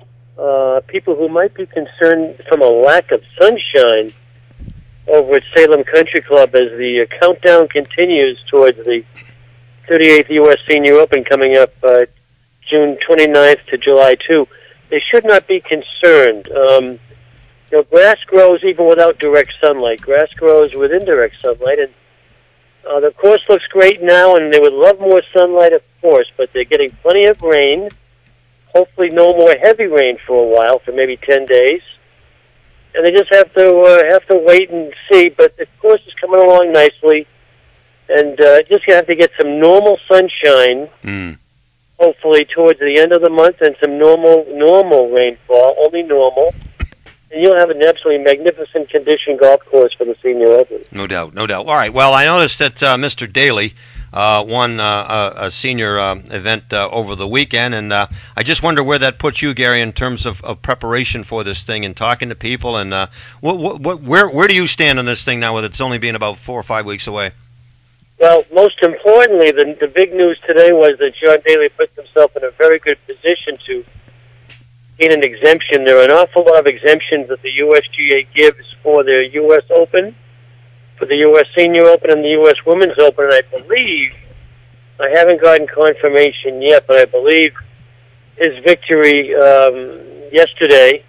uh, people who might be concerned from a lack of sunshine over at Salem Country Club as the uh, countdown continues towards the thirty-eighth U S Senior Open coming up uh, June twenty-ninth to July second, they should not be concerned. Um, you know, grass grows even without direct sunlight. Grass grows with indirect sunlight, and Uh, the course looks great now, and they would love more sunlight, of course, but they're getting plenty of rain. Hopefully no more heavy rain for a while, for maybe ten days. And they just have to uh, have to wait and see, but the course is coming along nicely. And uh, just have to get some normal sunshine, mm. hopefully towards the end of the month, and some normal normal rainfall, only normal. And you'll have an absolutely magnificent condition golf course for the Senior Open. No doubt, no doubt. All right, well, I noticed that uh, Mister Daly uh, won uh, a, a senior uh, event uh, over the weekend, and uh, I just wonder where that puts you, Gary, in terms of, of preparation for this thing and talking to people. And uh, what, what, what, where, where do you stand on this thing now with it's only being about four or five weeks away? Well, most importantly, the, the big news today was that John Daly puts himself in a very good position to gain an exemption. There are an awful lot of exemptions that the U S G A gives for the U S Open, for the U S Senior Open, and the U S Women's Open. And I believe, I haven't gotten confirmation yet, but I believe his victory um, yesterday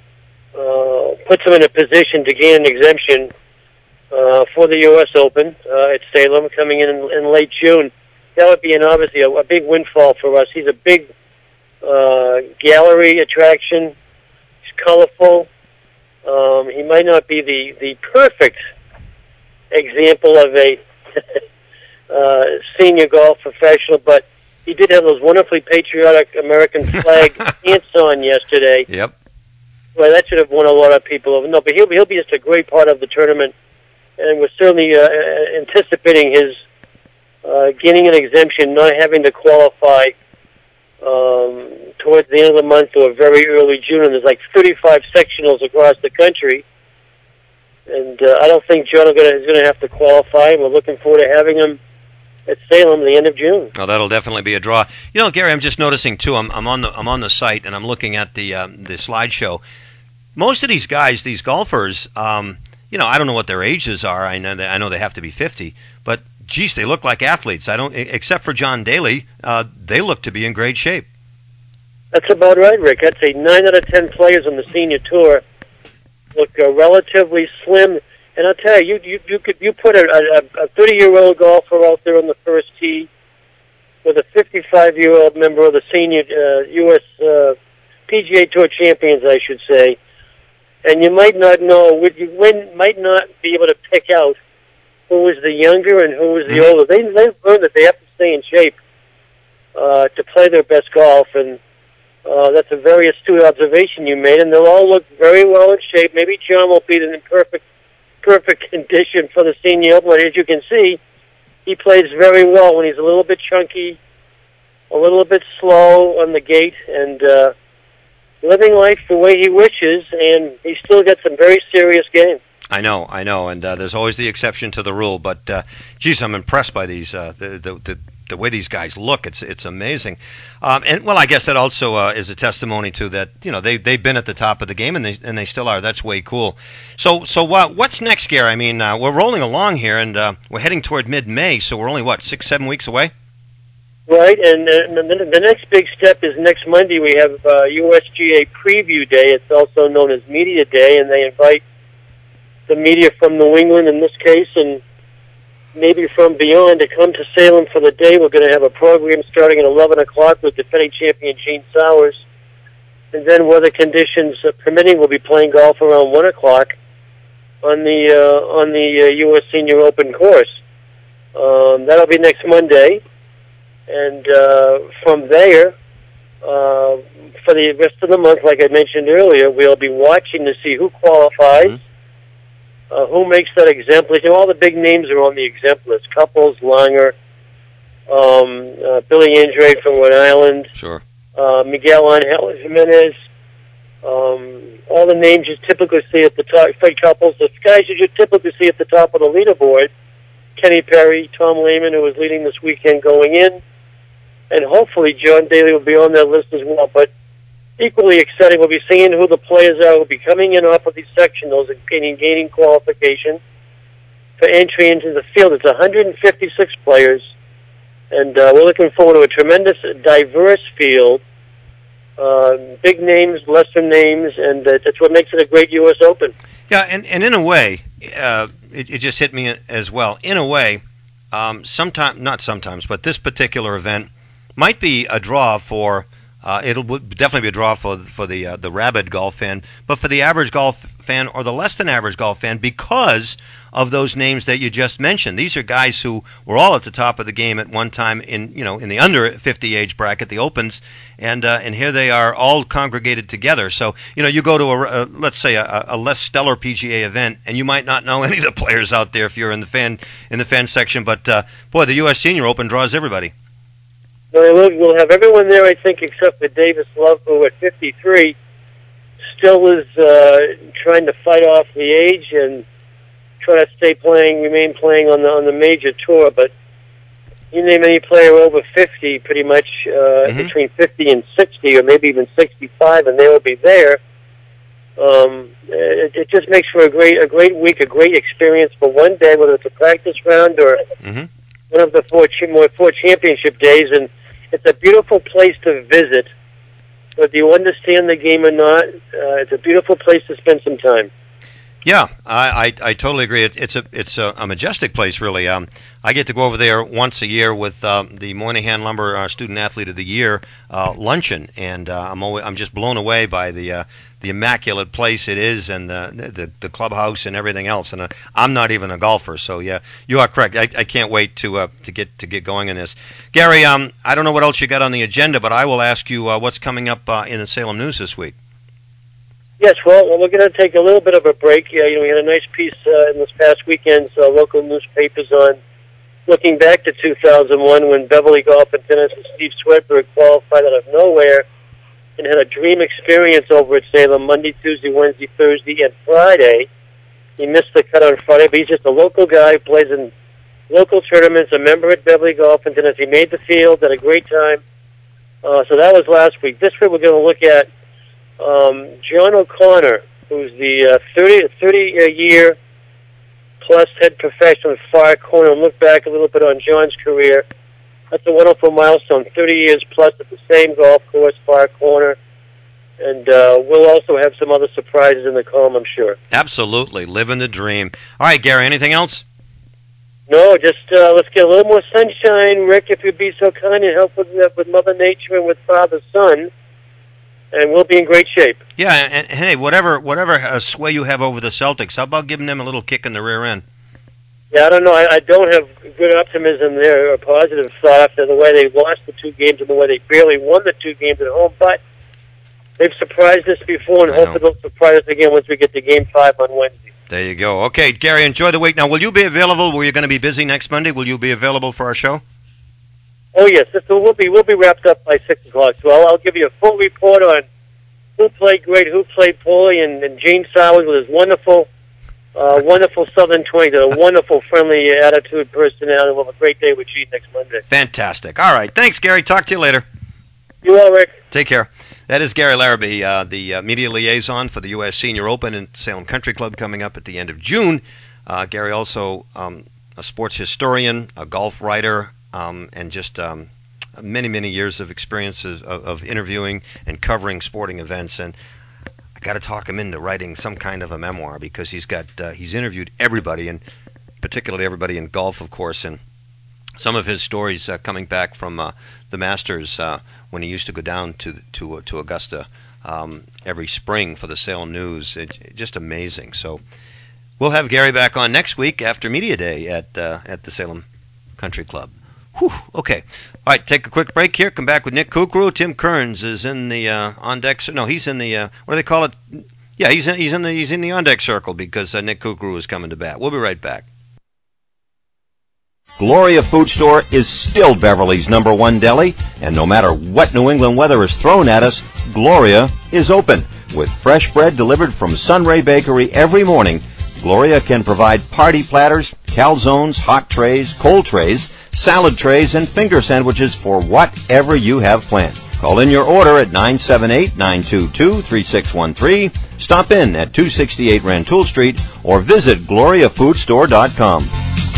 uh, puts him in a position to gain an exemption uh, for the U S Open uh, at Salem coming in, in in late June. That would be an obviously a, a big windfall for us. He's a big uh, gallery attraction. He's colorful. Um, he might not be the, the perfect example of a uh, senior golf professional, but he did have those wonderfully patriotic American flag pants on yesterday. Yep. Well, that should have won a lot of people over. No, but he'll, he'll be just a great part of the tournament and we're certainly uh, anticipating his uh, getting an exemption, not having to qualify um, towards the end of the month or very early June. And there's like thirty-five sectionals across the country, and uh, I don't think John is going to have to qualify. And we're looking forward to having him at Salem at the end of June. Oh, that'll definitely be a draw. You know, Gary, I'm just noticing too. I'm, I'm on the I'm on the site and I'm looking at the um, the slideshow. Most of these guys, these golfers, um, you know, I don't know what their ages are. I know they, I know they have to be fifty, but geez, they look like athletes. I don't, except for John Daly, uh, they look to be in great shape. That's about right, Rick. I'd say nine out of ten players on the senior tour look uh, relatively slim. And I'll tell you, you, you, you could you put a a thirty-year-old golfer out there on the first tee with a fifty-five-year-old member of the senior uh, U S Uh, P G A Tour champions, I should say, and you might not know, you might not be able to pick out who is the younger and who is the older. They, they've learned that they have to stay in shape uh, to play their best golf, and uh, that's a very astute observation you made, and they'll all look very well in shape. Maybe John won't be in perfect perfect condition for the Senior Open, but as you can see, he plays very well when he's a little bit chunky, a little bit slow on the gate, and uh, living life the way he wishes, and he's still got some very serious game. I know, I know, and uh, there's always the exception to the rule. But uh, geez, I'm impressed by these uh, the, the the the way these guys look. It's it's amazing, um, and well, I guess that also uh, is a testimony to that. You know, they they've been at the top of the game, and they and they still are. That's way cool. So so uh, what's next, Gary? I mean, uh, we're rolling along here, and uh, we're heading toward mid-May, so we're only what six seven weeks away. Right, and uh, the, the next big step is next Monday. We have uh, U S G A Preview Day. It's also known as Media Day, and they invite the media from New England in this case, and maybe from beyond, to come to Salem for the day. We're going to have a program starting at eleven o'clock with defending champion Gene Sowers, and then weather conditions uh, permitting, we'll be playing golf around one o'clock on the uh, on the uh, U S Senior Open course. Um, that'll be next Monday, and uh, from there, uh, for the rest of the month, like I mentioned earlier, we'll be watching to see who qualifies. Mm-hmm. Uh, who makes that exempt list? You know, all the big names are on the exempt list. Couples, Langer, um, uh, Billy Andre from Rhode Island, sure, uh, Miguel Angel Jimenez, um, all the names you typically see at the top. Fred Couples, the guys you typically see at the top of the leaderboard. Kenny Perry, Tom Lehman, who is leading this weekend going in, and hopefully John Daly will be on that list as well. But equally exciting, we'll be seeing who the players are who will be coming in off of these sectionals and gaining, gaining qualification for entry into the field. It's one hundred fifty-six players, and uh, we're looking forward to a tremendous, diverse field, uh, big names, lesser names, and uh, that's what makes it a great U S Open. Yeah, and, and in a way, uh, it, it just hit me as well. In a way, um, sometimes, not sometimes, but this particular event might be a draw for Uh, it'll definitely be a draw for for the uh, the rabid golf fan, but for the average golf fan or the less than average golf fan, because of those names that you just mentioned. These are guys who were all at the top of the game at one time in you know in the under fifty age bracket, the Opens, and uh, and here they are all congregated together. So you know you go to a, a let's say a, a less stellar P G A event, and you might not know any of the players out there if you're in the fan in the fan section. But uh, boy, the U S Senior Open draws everybody. We'll have everyone there, I think, except for Davis Love, who at fifty-three still is uh, trying to fight off the age and try to stay playing, remain playing on the on the major tour. But you name any player over fifty, pretty much uh, mm-hmm. between fifty and sixty, or maybe even sixty-five, and they will be there. Um, it, it just makes for a great a great week, a great experience for one day, whether it's a practice round or mm-hmm. one of the four more four championship days, and it's a beautiful place to visit, whether you understand the game or not. Uh, it's a beautiful place to spend some time. Yeah, I, I, I totally agree. It's, it's a it's a, a majestic place, really. Um, I get to go over there once a year with um, the Moynihan Lumber uh, Student Athlete of the Year uh, luncheon, and uh, I'm always, I'm just blown away by the uh, the immaculate place it is, and the the, the clubhouse and everything else. And uh, I'm not even a golfer, so yeah, you are correct. I, I can't wait to uh, to get to get going in this. Gary, um, I don't know what else you got on the agenda, but I will ask you uh, what's coming up uh, in the Salem News this week. Yes, well, we're going to take a little bit of a break. Yeah, you know, we had a nice piece uh, in this past weekend's uh, local newspapers on looking back to two thousand one when Beverly Golf and Tennis and Steve Swedberg qualified out of nowhere and had a dream experience over at Salem Monday, Tuesday, Wednesday, Thursday, and Friday. He missed the cut on Friday, but he's just a local guy who plays in local tournaments, a member at Beverly Golf and Tennis. He made the field, had a great time. Uh, so that was last week. This week we're going to look at um, John O'Connor, who's the uh, thirty, thirty-year plus head professional at Far Corner, and look back a little bit on John's career. That's a wonderful milestone, thirty years plus at the same golf course, Far Corner. And uh, we'll also have some other surprises in the column, I'm sure. Absolutely. Living the dream. All right, Gary, anything else? No, just uh, let's get a little more sunshine, Rick, if you'd be so kind and help with, uh, with Mother Nature and with Father Son, and we'll be in great shape. Yeah, and, and hey, whatever whatever uh, sway you have over the Celtics, how about giving them a little kick in the rear end? Yeah, I don't know. I, I don't have good optimism there or positive thought after the way they lost the two games and the way they barely won the two games at home, but they've surprised us before, and I hopefully know. they'll surprise us again once we get to Game five on Wednesday. There you go. Okay, Gary, enjoy the week. Now, will you be available? Were you going to be busy next Monday? Will you be available for our show? Oh, yes. This will, we'll, be, we'll be wrapped up by six o'clock, so I'll, I'll give you a full report on who played great, who played poorly, and, and Gene Sowers with his wonderful, uh, wonderful Southern twang, a wonderful, friendly attitude, personality. We'll have a great day with Gene next Monday. Fantastic. All right. Thanks, Gary. Talk to you later. You all, Rick. Take care. That is Gary Larrabee, uh, the uh, media liaison for the U S Senior Open and Salem Country Club coming up at the end of June. Uh, Gary also um, a sports historian, a golf writer, um, and just um, many, many years of experiences of, of interviewing and covering sporting events. And I got to talk him into writing some kind of a memoir because he's got uh, he's interviewed everybody, and particularly everybody in golf, of course, and some of his stories uh, coming back from uh, the Masters uh, when he used to go down to to to Augusta um, every spring for the Salem News. It, it, just amazing. So we'll have Gary back on next week after Media Day at uh, at the Salem Country Club. Whew, okay. All right, take a quick break here. Come back with Nick Kukru. Tim Kearns is in the uh, on deck. No, he's in the uh, what do they call it? Yeah, he's in, he's in the he's in the on deck circle because uh, Nick Kukru is coming to bat. We'll be right back. Gloria Food Store is still Beverly's number one deli, and no matter what New England weather is thrown at us, Gloria is open. With fresh bread delivered from Sunray Bakery every morning, Gloria can provide party platters, calzones, hot trays, cold trays, salad trays, and finger sandwiches for whatever you have planned. Call in your order at nine seven eight, nine two two, three six one three, stop in at two sixty-eight Rantoul Street, or visit gloria food store dot com.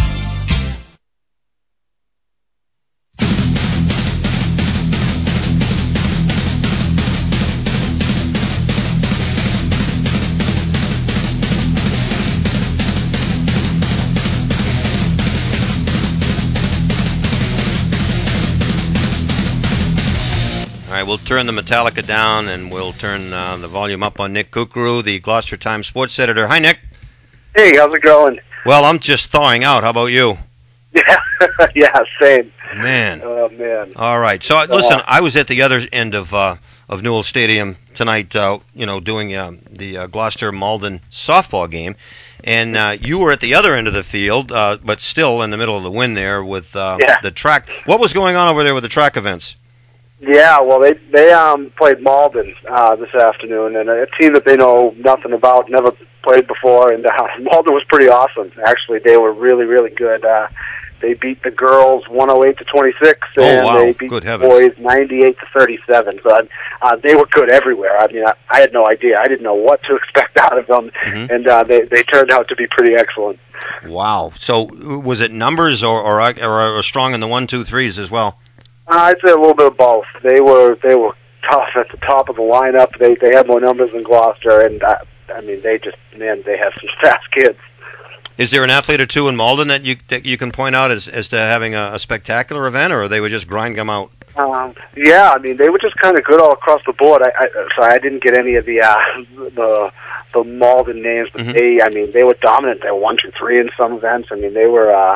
All right, we'll turn the Metallica down, and we'll turn uh, the volume up on Nick Kukru, the Gloucester Times sports editor. Hi, Nick. Hey, how's it going? Well, I'm just thawing out. How about you? Yeah, yeah, same. Man. Oh, man. All right. So, uh, listen, I was at the other end of uh, of Newell Stadium tonight, uh, you know, doing uh, the uh, Gloucester-Malden softball game, and uh, you were at the other end of the field, uh, but still in the middle of the win there with uh, yeah. the track. What was going on over there with the track events? Yeah, well, they they um played Malden uh, this afternoon, and a team that they know nothing about, never played before, and uh, Malden was pretty awesome. Actually, they were really, really good. Uh, they beat the girls one oh eight to twenty-six, and oh, wow. they beat good the heavens. boys ninety-eight to thirty-seven. So uh, they were good everywhere. I mean, I, I had no idea. I didn't know what to expect out of them, mm-hmm. and uh, they they turned out to be pretty excellent. Wow. So was it numbers or or, or, or strong in the one, two, threes as well? Uh, I'd say a little bit of both. They were they were tough at the top of the lineup. They they had more numbers than Gloucester, and uh, I mean they just man they have some fast kids. Is there an athlete or two in Malden that you that you can point out as as to having a, a spectacular event, or they would just grind them out? Um, yeah, I mean they were just kind of good all across the board. I, I sorry I didn't get any of the uh, the the Malden names, but mm-hmm. they I mean they were dominant. They were one, two, three in some events. I mean they were. Uh,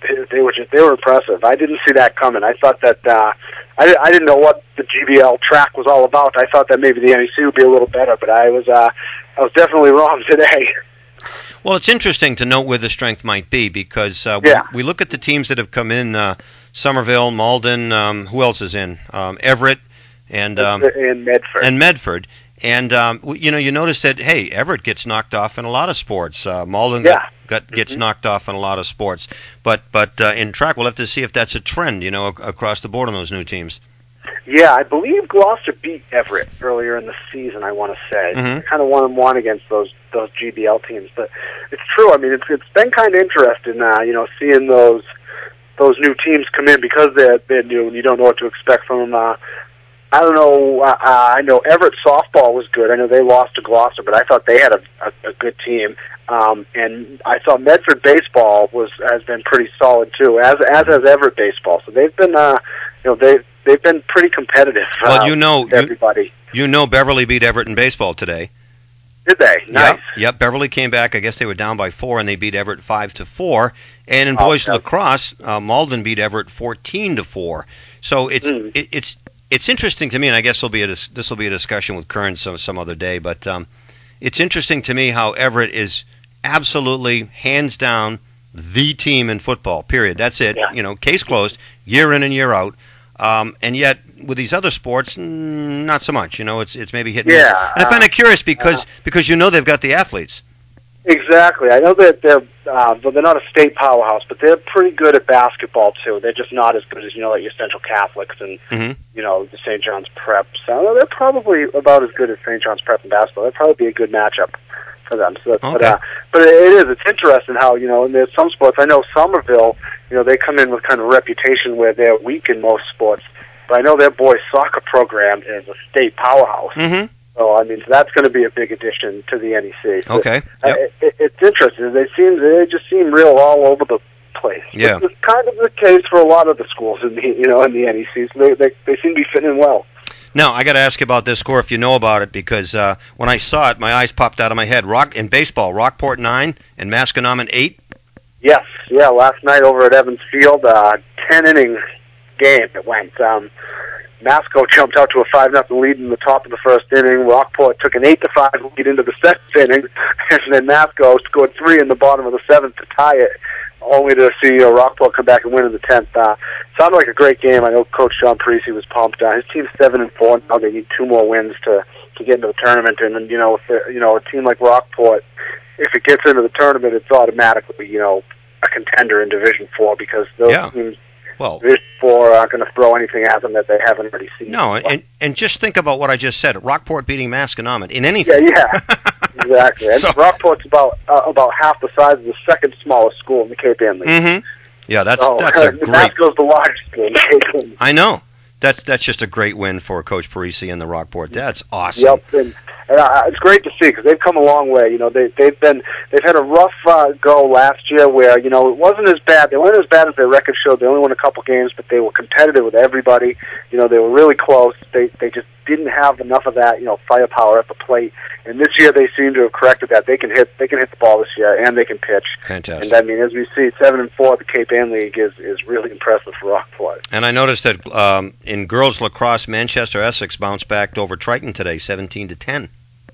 they, they were just they were impressive. I didn't see that coming. I thought that uh, I I didn't know what the G B L track was all about. I thought that maybe the N E C would be a little better, but I was uh, I was definitely wrong today. Well, it's interesting to note where the strength might be because uh, we, yeah. we look at the teams that have come in: uh, Somerville, Malden. Um, who else is in? Um, Everett and um, and Medford. And Medford. And um, you know, you notice that hey, Everett gets knocked off in a lot of sports. Uh, Malden yeah. got, got gets mm-hmm. knocked off in a lot of sports. But but uh, in track, we'll have to see if that's a trend, you know, ac- across the board on those new teams. Yeah, I believe Gloucester beat Everett earlier in the season. I want to say mm-hmm. kind of one and one against those those G B L teams. But it's true. I mean, it's it's been kind of interesting, uh, you know, seeing those those new teams come in because they're they're new and you don't know what to expect from them. Uh, I don't know. Uh, I know Everett softball was good. I know they lost to Gloucester, but I thought they had a, a, a good team. Um, and I saw Medford baseball was has been pretty solid too, as as has Everett baseball. So they've been, uh, you know, they they've been pretty competitive. Well, uh, you know, everybody. You, you know, Beverly beat Everett in baseball today. Did they? Nice. Yep, yep. Beverly came back. I guess they were down by four, and they beat Everett five to four. And in oh, boys yeah. lacrosse, uh, Malden beat Everett fourteen to four. So it's mm. it, it's. It's interesting to me, and I guess will be a, this will be a discussion with Kern some some other day. But um, it's interesting to me how Everett is absolutely hands down the team in football. Period. That's it. Yeah. You know, case closed, year in and year out. Um, and yet with these other sports, mm, not so much. You know, it's it's maybe hit and yeah, miss. And I find uh, it curious because uh, because you know they've got the athletes. Exactly. I know that they're uh, well, they're not a state powerhouse, but they're pretty good at basketball too. They're just not as good as you know, like your Central Catholics and mm-hmm. you know the Saint John's Prep. So they're probably about as good as Saint John's Prep in basketball. That'd probably be a good matchup for them. So, okay. but uh, but it is. It's interesting how you know. And there's some sports. I know Somerville. You know, they come in with kind of a reputation where they're weak in most sports. But I know their boys' soccer program is a state powerhouse. Mm-hmm. So I mean, so that's going to be a big addition to the N E C. So, okay, yep. uh, it, it's interesting. They seem they just seem real all over the place. Yeah, it's kind of the case for a lot of the schools in the you know in the N E C. So they they, they seem to be fitting in well. Now I got to ask you about this score if you know about it because uh, when I saw it, my eyes popped out of my head. Rock in baseball, Rockport nine and Masconomet eight. Yes, yeah. Last night over at Evans Field, uh, ten inning game it went. Um, Masco jumped out to a five nothing lead in the top of the first inning. Rockport took an eight to five lead into the second inning, and then Masco scored three in the bottom of the seventh to tie it, only to see uh, Rockport come back and win in the tenth. Uh, sounded like a great game. I know Coach John Parisi was pumped. Uh, his team's seven and four now. They need two more wins to to get into the tournament. And, and you know, if you know a team like Rockport, if it gets into the tournament, it's automatically you know a contender in Division Four because those yeah. teams. Well, Division Four aren't going to throw anything at them that they haven't already seen. No, and and just think about what I just said: Rockport beating Masconomet in anything. Yeah, yeah, exactly. And so, Rockport's about uh, about half the size of the second smallest school in the Cape Ann League. Mm-hmm. Yeah, that's so, that's a great. Masco's the largest school in the Cape Ann League. I know. That's that's just a great win for Coach Parisi and the Rockport. That's awesome. Yep. And, And uh, it's great to see because they've come a long way. You know, they they've been they've had a rough uh, go last year where you know it wasn't as bad. They weren't as bad as their record showed. They only won a couple games, but they were competitive with everybody. You know, they were really close. They they just didn't have enough of that you know firepower at the plate. And this year they seem to have corrected that. They can hit they can hit the ball this year and they can pitch. Fantastic. And I mean, as we see, seven and four at the Cape Ann League is is really impressive for Rockport. And I noticed that um, in girls lacrosse, Manchester Essex bounced back over Triton today, seventeen to ten.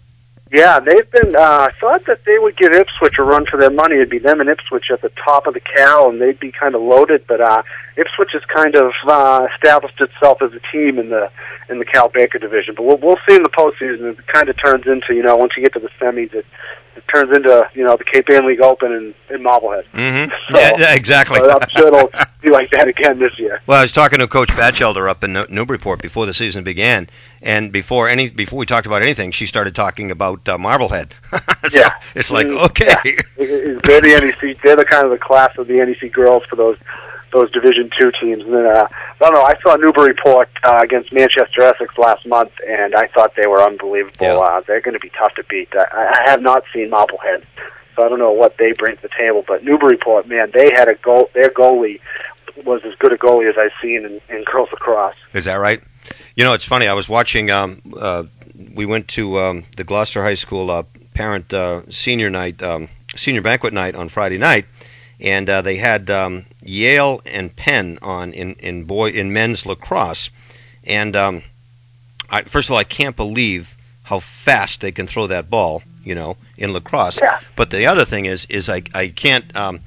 Yeah, they've been. Uh, I thought that they would give Ipswich a run for their money. It'd be them and Ipswich at the top of the Cal, and they'd be kind of loaded. But uh, Ipswich has kind of uh, established itself as a team in the in the Cal Baker division. But we'll we'll see in the postseason. It kind of turns into you know once you get to the semis, it it turns into you know the Cape Ann League Open in, in Marblehead. Mm-hmm. So, yeah, yeah, exactly. So I'm sure it'll be like that again this year. Well, I was talking to Coach Batchelder up in Newburyport before the season began, and before any before we talked about anything, she started talking about uh, Marblehead. so yeah, it's like okay, yeah. They're the N E C. They're the kind of the class of the N E C girls for those those Division Two teams. And then uh, I don't know. I saw Newburyport uh, against Manchester Essex last month, and I thought they were unbelievable. Yeah. Uh, they're going to be tough to beat. I, I have not seen Marblehead, so I don't know what they bring to the table. But Newburyport, man, they had a goal. Their goalie was as good a goalie as I've seen in, in girls lacrosse. Is that right? You know, it's funny. I was watching. Um, uh, we went to um, the Gloucester High School uh, parent uh, senior night, um, senior banquet night on Friday night, and uh, they had um, Yale and Penn on in in boy in men's lacrosse. And um, I, first of all, I can't believe how fast they can throw that ball, you know, in lacrosse. Yeah. But the other thing is, is I I can't. Um,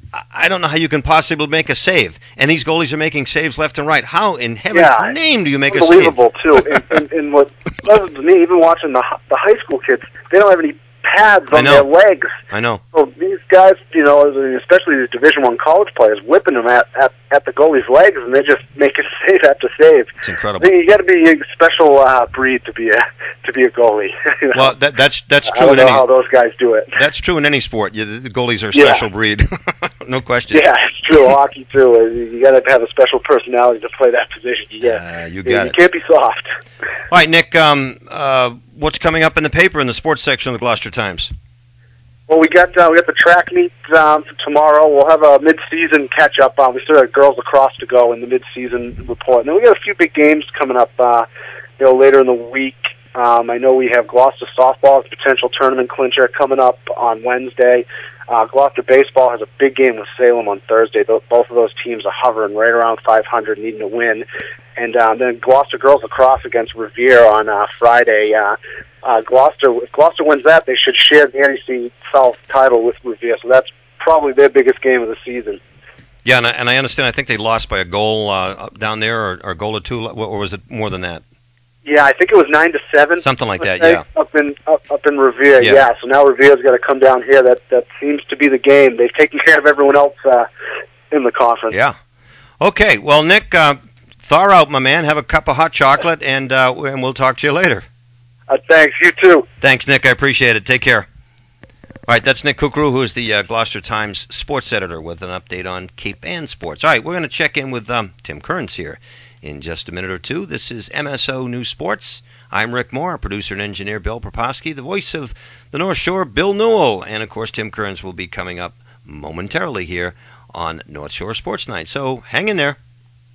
I don't know how you can possibly make a save. And these goalies are making saves left and right. How in heaven's yeah, name do you make a save? Unbelievable, too. and, and, and what pleasant to me, even watching the hi- the high school kids, they don't have any pads I on know. their legs. I know. So these guys, you know, especially these Division One college players, whipping them at, at, at the goalie's legs, and they're just making save after save. It's incredible. I mean, you got to be a special uh, breed to be a to be a goalie. you know? Well, that, that's that's I true don't in know any. how those guys do it. That's true in any sport. You, the goalies are a Yeah. special breed, no question. Yeah, it's true. Hockey too. You got to have a special personality to play that position. You, get, Uh, you you, got you it. can't be soft. All right, Nick. Um, uh, what's coming up in the paper in the sports section of the Gloucester Times? Well, we got uh, we got the track meet um, for tomorrow. We'll have a mid-season catch-up. Uh, we still have girls lacrosse to go in the mid-season report. And then we got a few big games coming up, uh, you know, later in the week. Um, I know we have Gloucester softball as a potential tournament clincher coming up on Wednesday. Uh, Gloucester baseball has a big game with Salem on Thursday. Both of those teams are hovering right around five hundred, needing to win. And um, then Gloucester girls lacrosse against Revere on uh, Friday. Uh, uh, Gloucester, if Gloucester wins that, they should share the N E C South title with Revere. So that's probably their biggest game of the season. Yeah, and I, and I understand. I think they lost by a goal uh, down there, or, or a goal or two, or was it more than that? Yeah, I think it was nine to seven, something like that. say, Yeah, up in up, up in Revere. Yeah. Yeah. So now Revere's got to come down here. That that seems to be the game. They've taken care of everyone else uh, in the conference. yeah. Okay, well, Nick, uh, thaw out, my man. Have a cup of hot chocolate, and uh, and we'll talk to you later. Uh, thanks. You too. Thanks, Nick. I appreciate it. Take care. All right, that's Nick Kukru, who is the uh, Gloucester Times sports editor, with an update on Cape Ann sports. All right, we're going to check in with um, Tim Kearns here in just a minute or two. This is M S O News Sports. I'm Rick Moore, our producer and engineer Bill Proposky, the voice of the North Shore, Bill Newell, and of course Tim Kearns will be coming up momentarily here on North Shore Sports Night. So hang in there.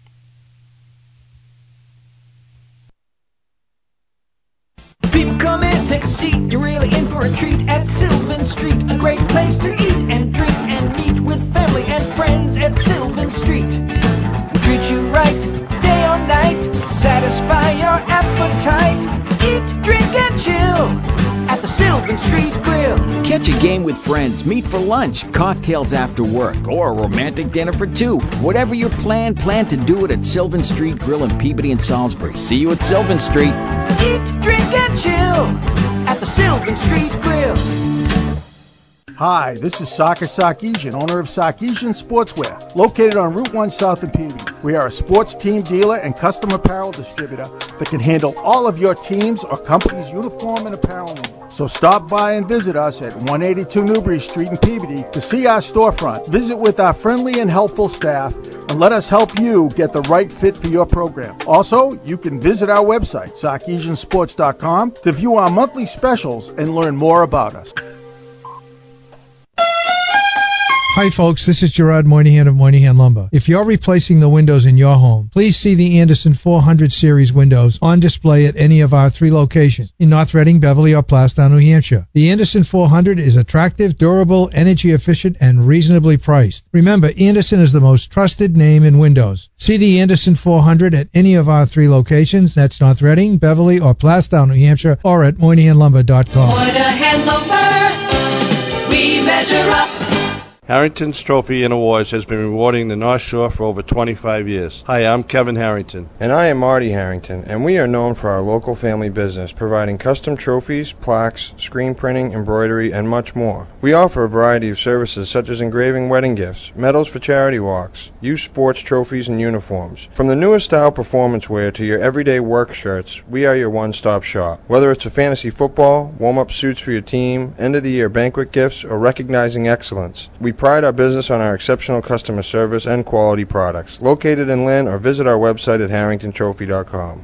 People come in, take a seat, you're really in for a treat at Sylvan Street. A great place to eat and drink and meet with family and friends at Sylvan Street. We treat you right, day or night, satisfy your appetite. Eat, drink, and chill at the Sylvan Street Grill. Catch a game with friends, meet for lunch, cocktails after work, or a romantic dinner for two. Whatever your plan, plan to do it at Sylvan Street Grill in Peabody and Salisbury. See you at Sylvan Street. Eat, drink, and chill at the Sylvan Street Grill. Hi, this is Saka Sarkeesian, owner of Sarkeesian Sportswear, located on Route one South in Peabody. We are a sports team dealer and custom apparel distributor that can handle all of your team's or company's uniform and apparel needs. So stop by and visit us at one eighty-two Newbury Street in Peabody to see our storefront. Visit with our friendly and helpful staff and let us help you get the right fit for your program. Also, you can visit our website, sarkeesian sports dot com, to view our monthly specials and learn more about us. Hi folks, this is Gerard Moynihan of Moynihan Lumber. If you're replacing the windows in your home, please see the Anderson four hundred series windows on display at any of our three locations in North Reading, Beverly, or Plastown, New Hampshire. The Anderson four hundred is attractive, durable, energy efficient, and reasonably priced. Remember, Anderson is the most trusted name in windows. See the Anderson four hundred at any of our three locations. That's North Reading, Beverly, or Plastown, New Hampshire, or at moynihan lumber dot com. Moynihan Lumber, we measure up. Harrington's Trophy and Awards has been rewarding the North Shore for over twenty-five years. Hi, I'm Kevin Harrington. And I am Marty Harrington, and we are known for our local family business, providing custom trophies, plaques, screen printing, embroidery, and much more. We offer a variety of services such as engraving wedding gifts, medals for charity walks, youth sports trophies, and uniforms. From the newest style performance wear to your everyday work shirts, we are your one-stop shop. Whether it's a fantasy football, warm-up suits for your team, end-of-the-year banquet gifts, or recognizing excellence, we pride our business on our exceptional customer service and quality products. Located in Lynn, or visit our website at harrington trophy dot com.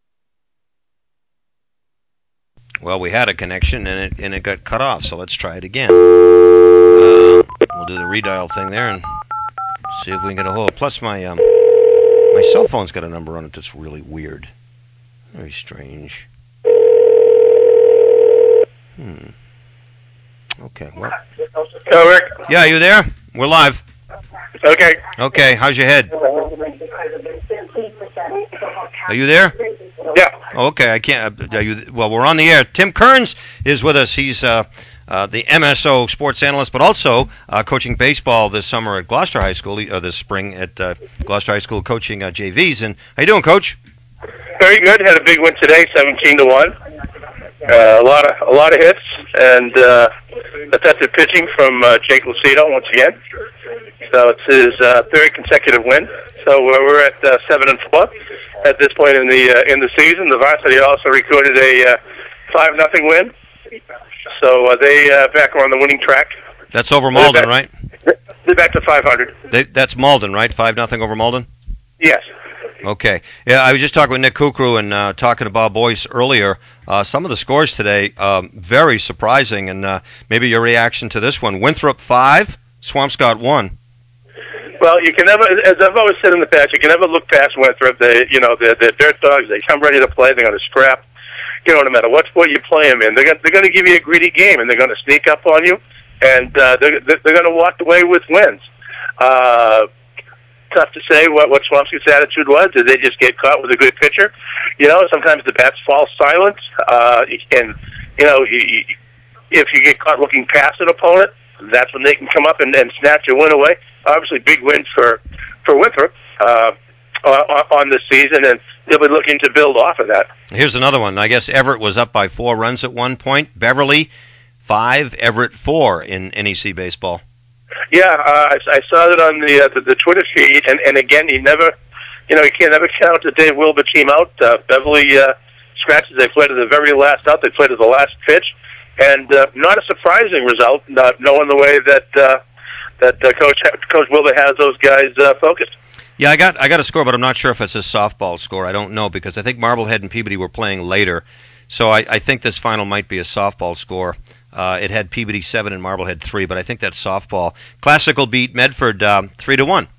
Well, we had a connection and it and it got cut off, so let's try it again. Uh, we'll do the redial thing there and see if we can get a hold. Plus, my um, my cell phone's got a number on it that's really weird, very strange. Hmm. Okay, well. Hello, Rick. Yeah, you there? We're live. Okay. Okay, how's your head? Are you there? Yeah. Okay, I can't. Are you? Well, we're on the air. Tim Kearns is with us. He's uh, uh, the M S O sports analyst, but also uh, coaching baseball this summer at Gloucester High School, or this spring at uh, Gloucester High School, coaching uh, J Vs. And how you doing, Coach? Very good. Had a big win today, seventeen to one. Uh, a lot of a lot of hits and uh, effective pitching from uh, Jake Lucido once again. So it's his uh, third consecutive win. So uh, we're at uh, seven and four at this point in the uh, in the season. The varsity also recorded a uh, five nothing win. So uh, they uh, back on the winning track. That's over Malden, they're back, right? They're back to five hundred. They, that's Malden, right? Five nothing over Malden. Yes. Okay. Yeah, I was just talking with Nick Kukru and uh, talking to Bob Boyce earlier. Uh, some of the scores today, um, very surprising, and uh, maybe your reaction to this one. Winthrop five, Swampscott one. Well, you can never, as I've always said in the past, you can never look past Winthrop. They, you know, they're, they're dirt dogs. They come ready to play. They're going to scrap. You know, no matter what sport you play them in, they're going, they're going to give you a gritty game, and they're going to sneak up on you, and uh, they're, they're going to walk away with wins. Uh, tough to say what, what Swampscott's attitude was. Did they just get caught with a good pitcher? You know, sometimes the bats fall silent, uh, and, you know, you, if you get caught looking past an opponent, that's when they can come up and, and snatch a win away. Obviously, big win for, for Winthrop uh, on, on this season, and they'll be looking to build off of that. Here's another one. I guess Everett was up by four runs at one point. Beverly, five. Everett, four in N E C baseball. Yeah, uh, I, I saw that on the, uh, the the Twitter feed, and, and again, you never, you know, you can't never count the Dave Wilbur team out. Uh, Beverly uh, scratches. They played to the very last out. They played to the last pitch, and uh, not a surprising result, not knowing the way that uh, that uh, Coach Coach Wilbur has those guys uh, focused. Yeah, I got I got a score, but I'm not sure if it's a softball score. I don't know because I think Marblehead and Peabody were playing later, so I, I think this final might be a softball score. Uh, it had Peabody seven and Marblehead three, but I think that's softball. Classical beat Medford um, three to one.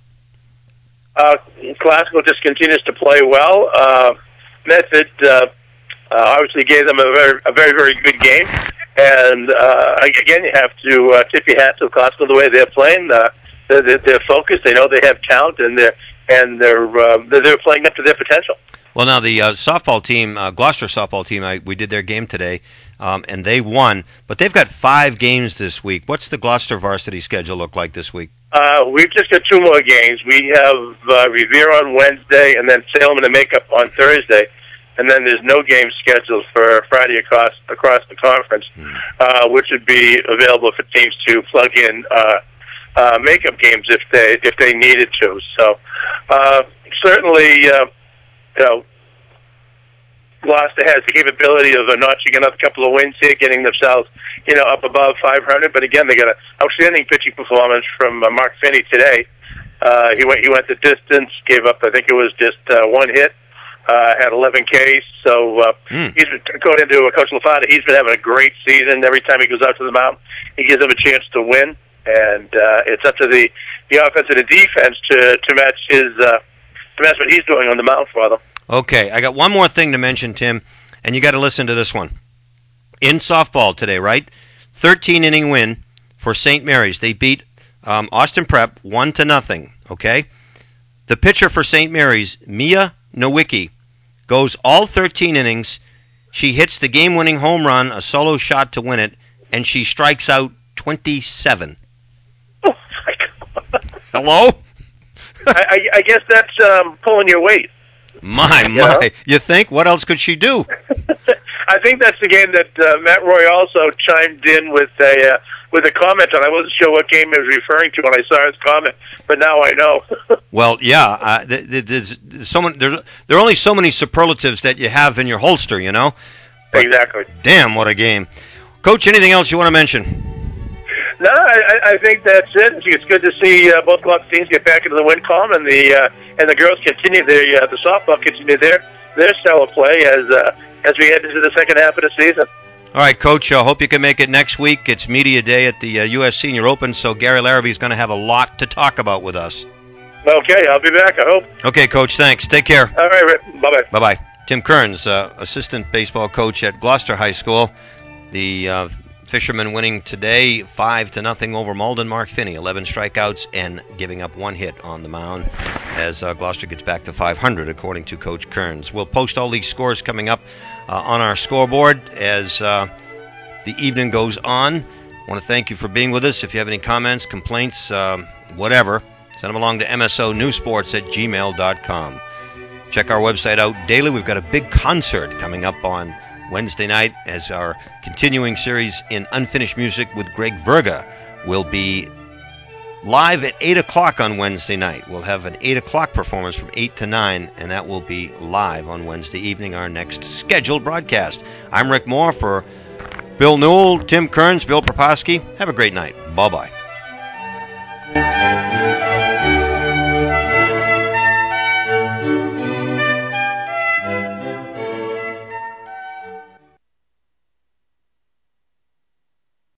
Uh, Classical just continues to play well. Uh, Medford uh, uh, obviously gave them a very a very very good game, and uh, again you have to uh, tip your hat to Classical the way they're playing. Uh, they're, they're focused. They know they have talent, and they're and they're uh, they're playing up to their potential. Well, now the uh, softball team, uh, Gloucester softball team, I, we did their game today, um, and they won. But they've got five games this week. What's the Gloucester varsity schedule look like this week? Uh, we've just got two more games. We have uh, Revere on Wednesday, and then Salem and the Makeup on Thursday. And then there's no game scheduled for Friday across across the conference, hmm. uh, which would be available for teams to plug in uh, uh, makeup games if they if they needed to. So uh, certainly. Uh, You know, Gloucester has the capability of uh, notching another couple of wins here, getting themselves, you know, up above five hundred. But again, they got an outstanding pitching performance from uh, Mark Finney today. Uh, he went, he went the distance, gave up, I think it was just uh, one hit, uh, had eleven Ks. So uh, mm. he's been, according to uh, Coach LaFada, he's been having a great season. Every time he goes out to the mound, he gives them a chance to win, and uh, it's up to the the offense and the defense to to match his. Uh, That's what he's doing on the mound for them. Okay, I got one more thing to mention, Tim, and you got to listen to this one. In softball today, right? thirteen inning win for Saint Mary's. They beat um, Austin Prep one to nothing. Okay, the pitcher for Saint Mary's, Mia Nowicki, goes all thirteen innings. She hits the game-winning home run, a solo shot to win it, and she strikes out twenty-seven. Oh my God! Hello. I, I, I guess that's um, pulling your weight. My, you my. Know? You think? What else could she do? I think that's the game that uh, Matt Roy also chimed in with a uh, with a comment on. I wasn't sure what game he was referring to when I saw his comment, but now I know. Well, yeah. Uh, there's, there's, so many, there, there are only so many superlatives that you have in your holster, you know? But exactly. Damn, what a game. Coach, anything else you want to mention? No, I, I think that's it. It's good to see uh, both club teams get back into the win column, and the uh, and the girls continue their uh, the softball continue their their stellar play as uh, as we head into the second half of the season. All right, Coach. I uh, hope you can make it next week. It's media day at the uh, U S Senior Open, so Gary Larrabee is going to have a lot to talk about with us. Okay, I'll be back. I hope. Okay, Coach. Thanks. Take care. All right, Rick. Bye bye. Bye bye. Tim Kearns, uh, assistant baseball coach at Gloucester High School. The uh, Fishermen winning today five to nothing over Malden. Mark Finney, eleven strikeouts and giving up one hit on the mound as uh, Gloucester gets back to five hundred, according to Coach Kearns. We'll post all these scores coming up uh, on our scoreboard as uh, the evening goes on. I want to thank you for being with us. If you have any comments, complaints, um, whatever, send them along to M S O Newsports at gmail dot com. Check our website out daily. We've got a big concert coming up on Wednesday night as our continuing series in Unfinished Music with Greg Verga will be live at eight o'clock on Wednesday night. We'll have an eight o'clock performance from eight to nine, and that will be live on Wednesday evening, our next scheduled broadcast. I'm Rick Moore for Bill Newell, Tim Kearns, Bill Proposki. Have a great night. Bye-bye.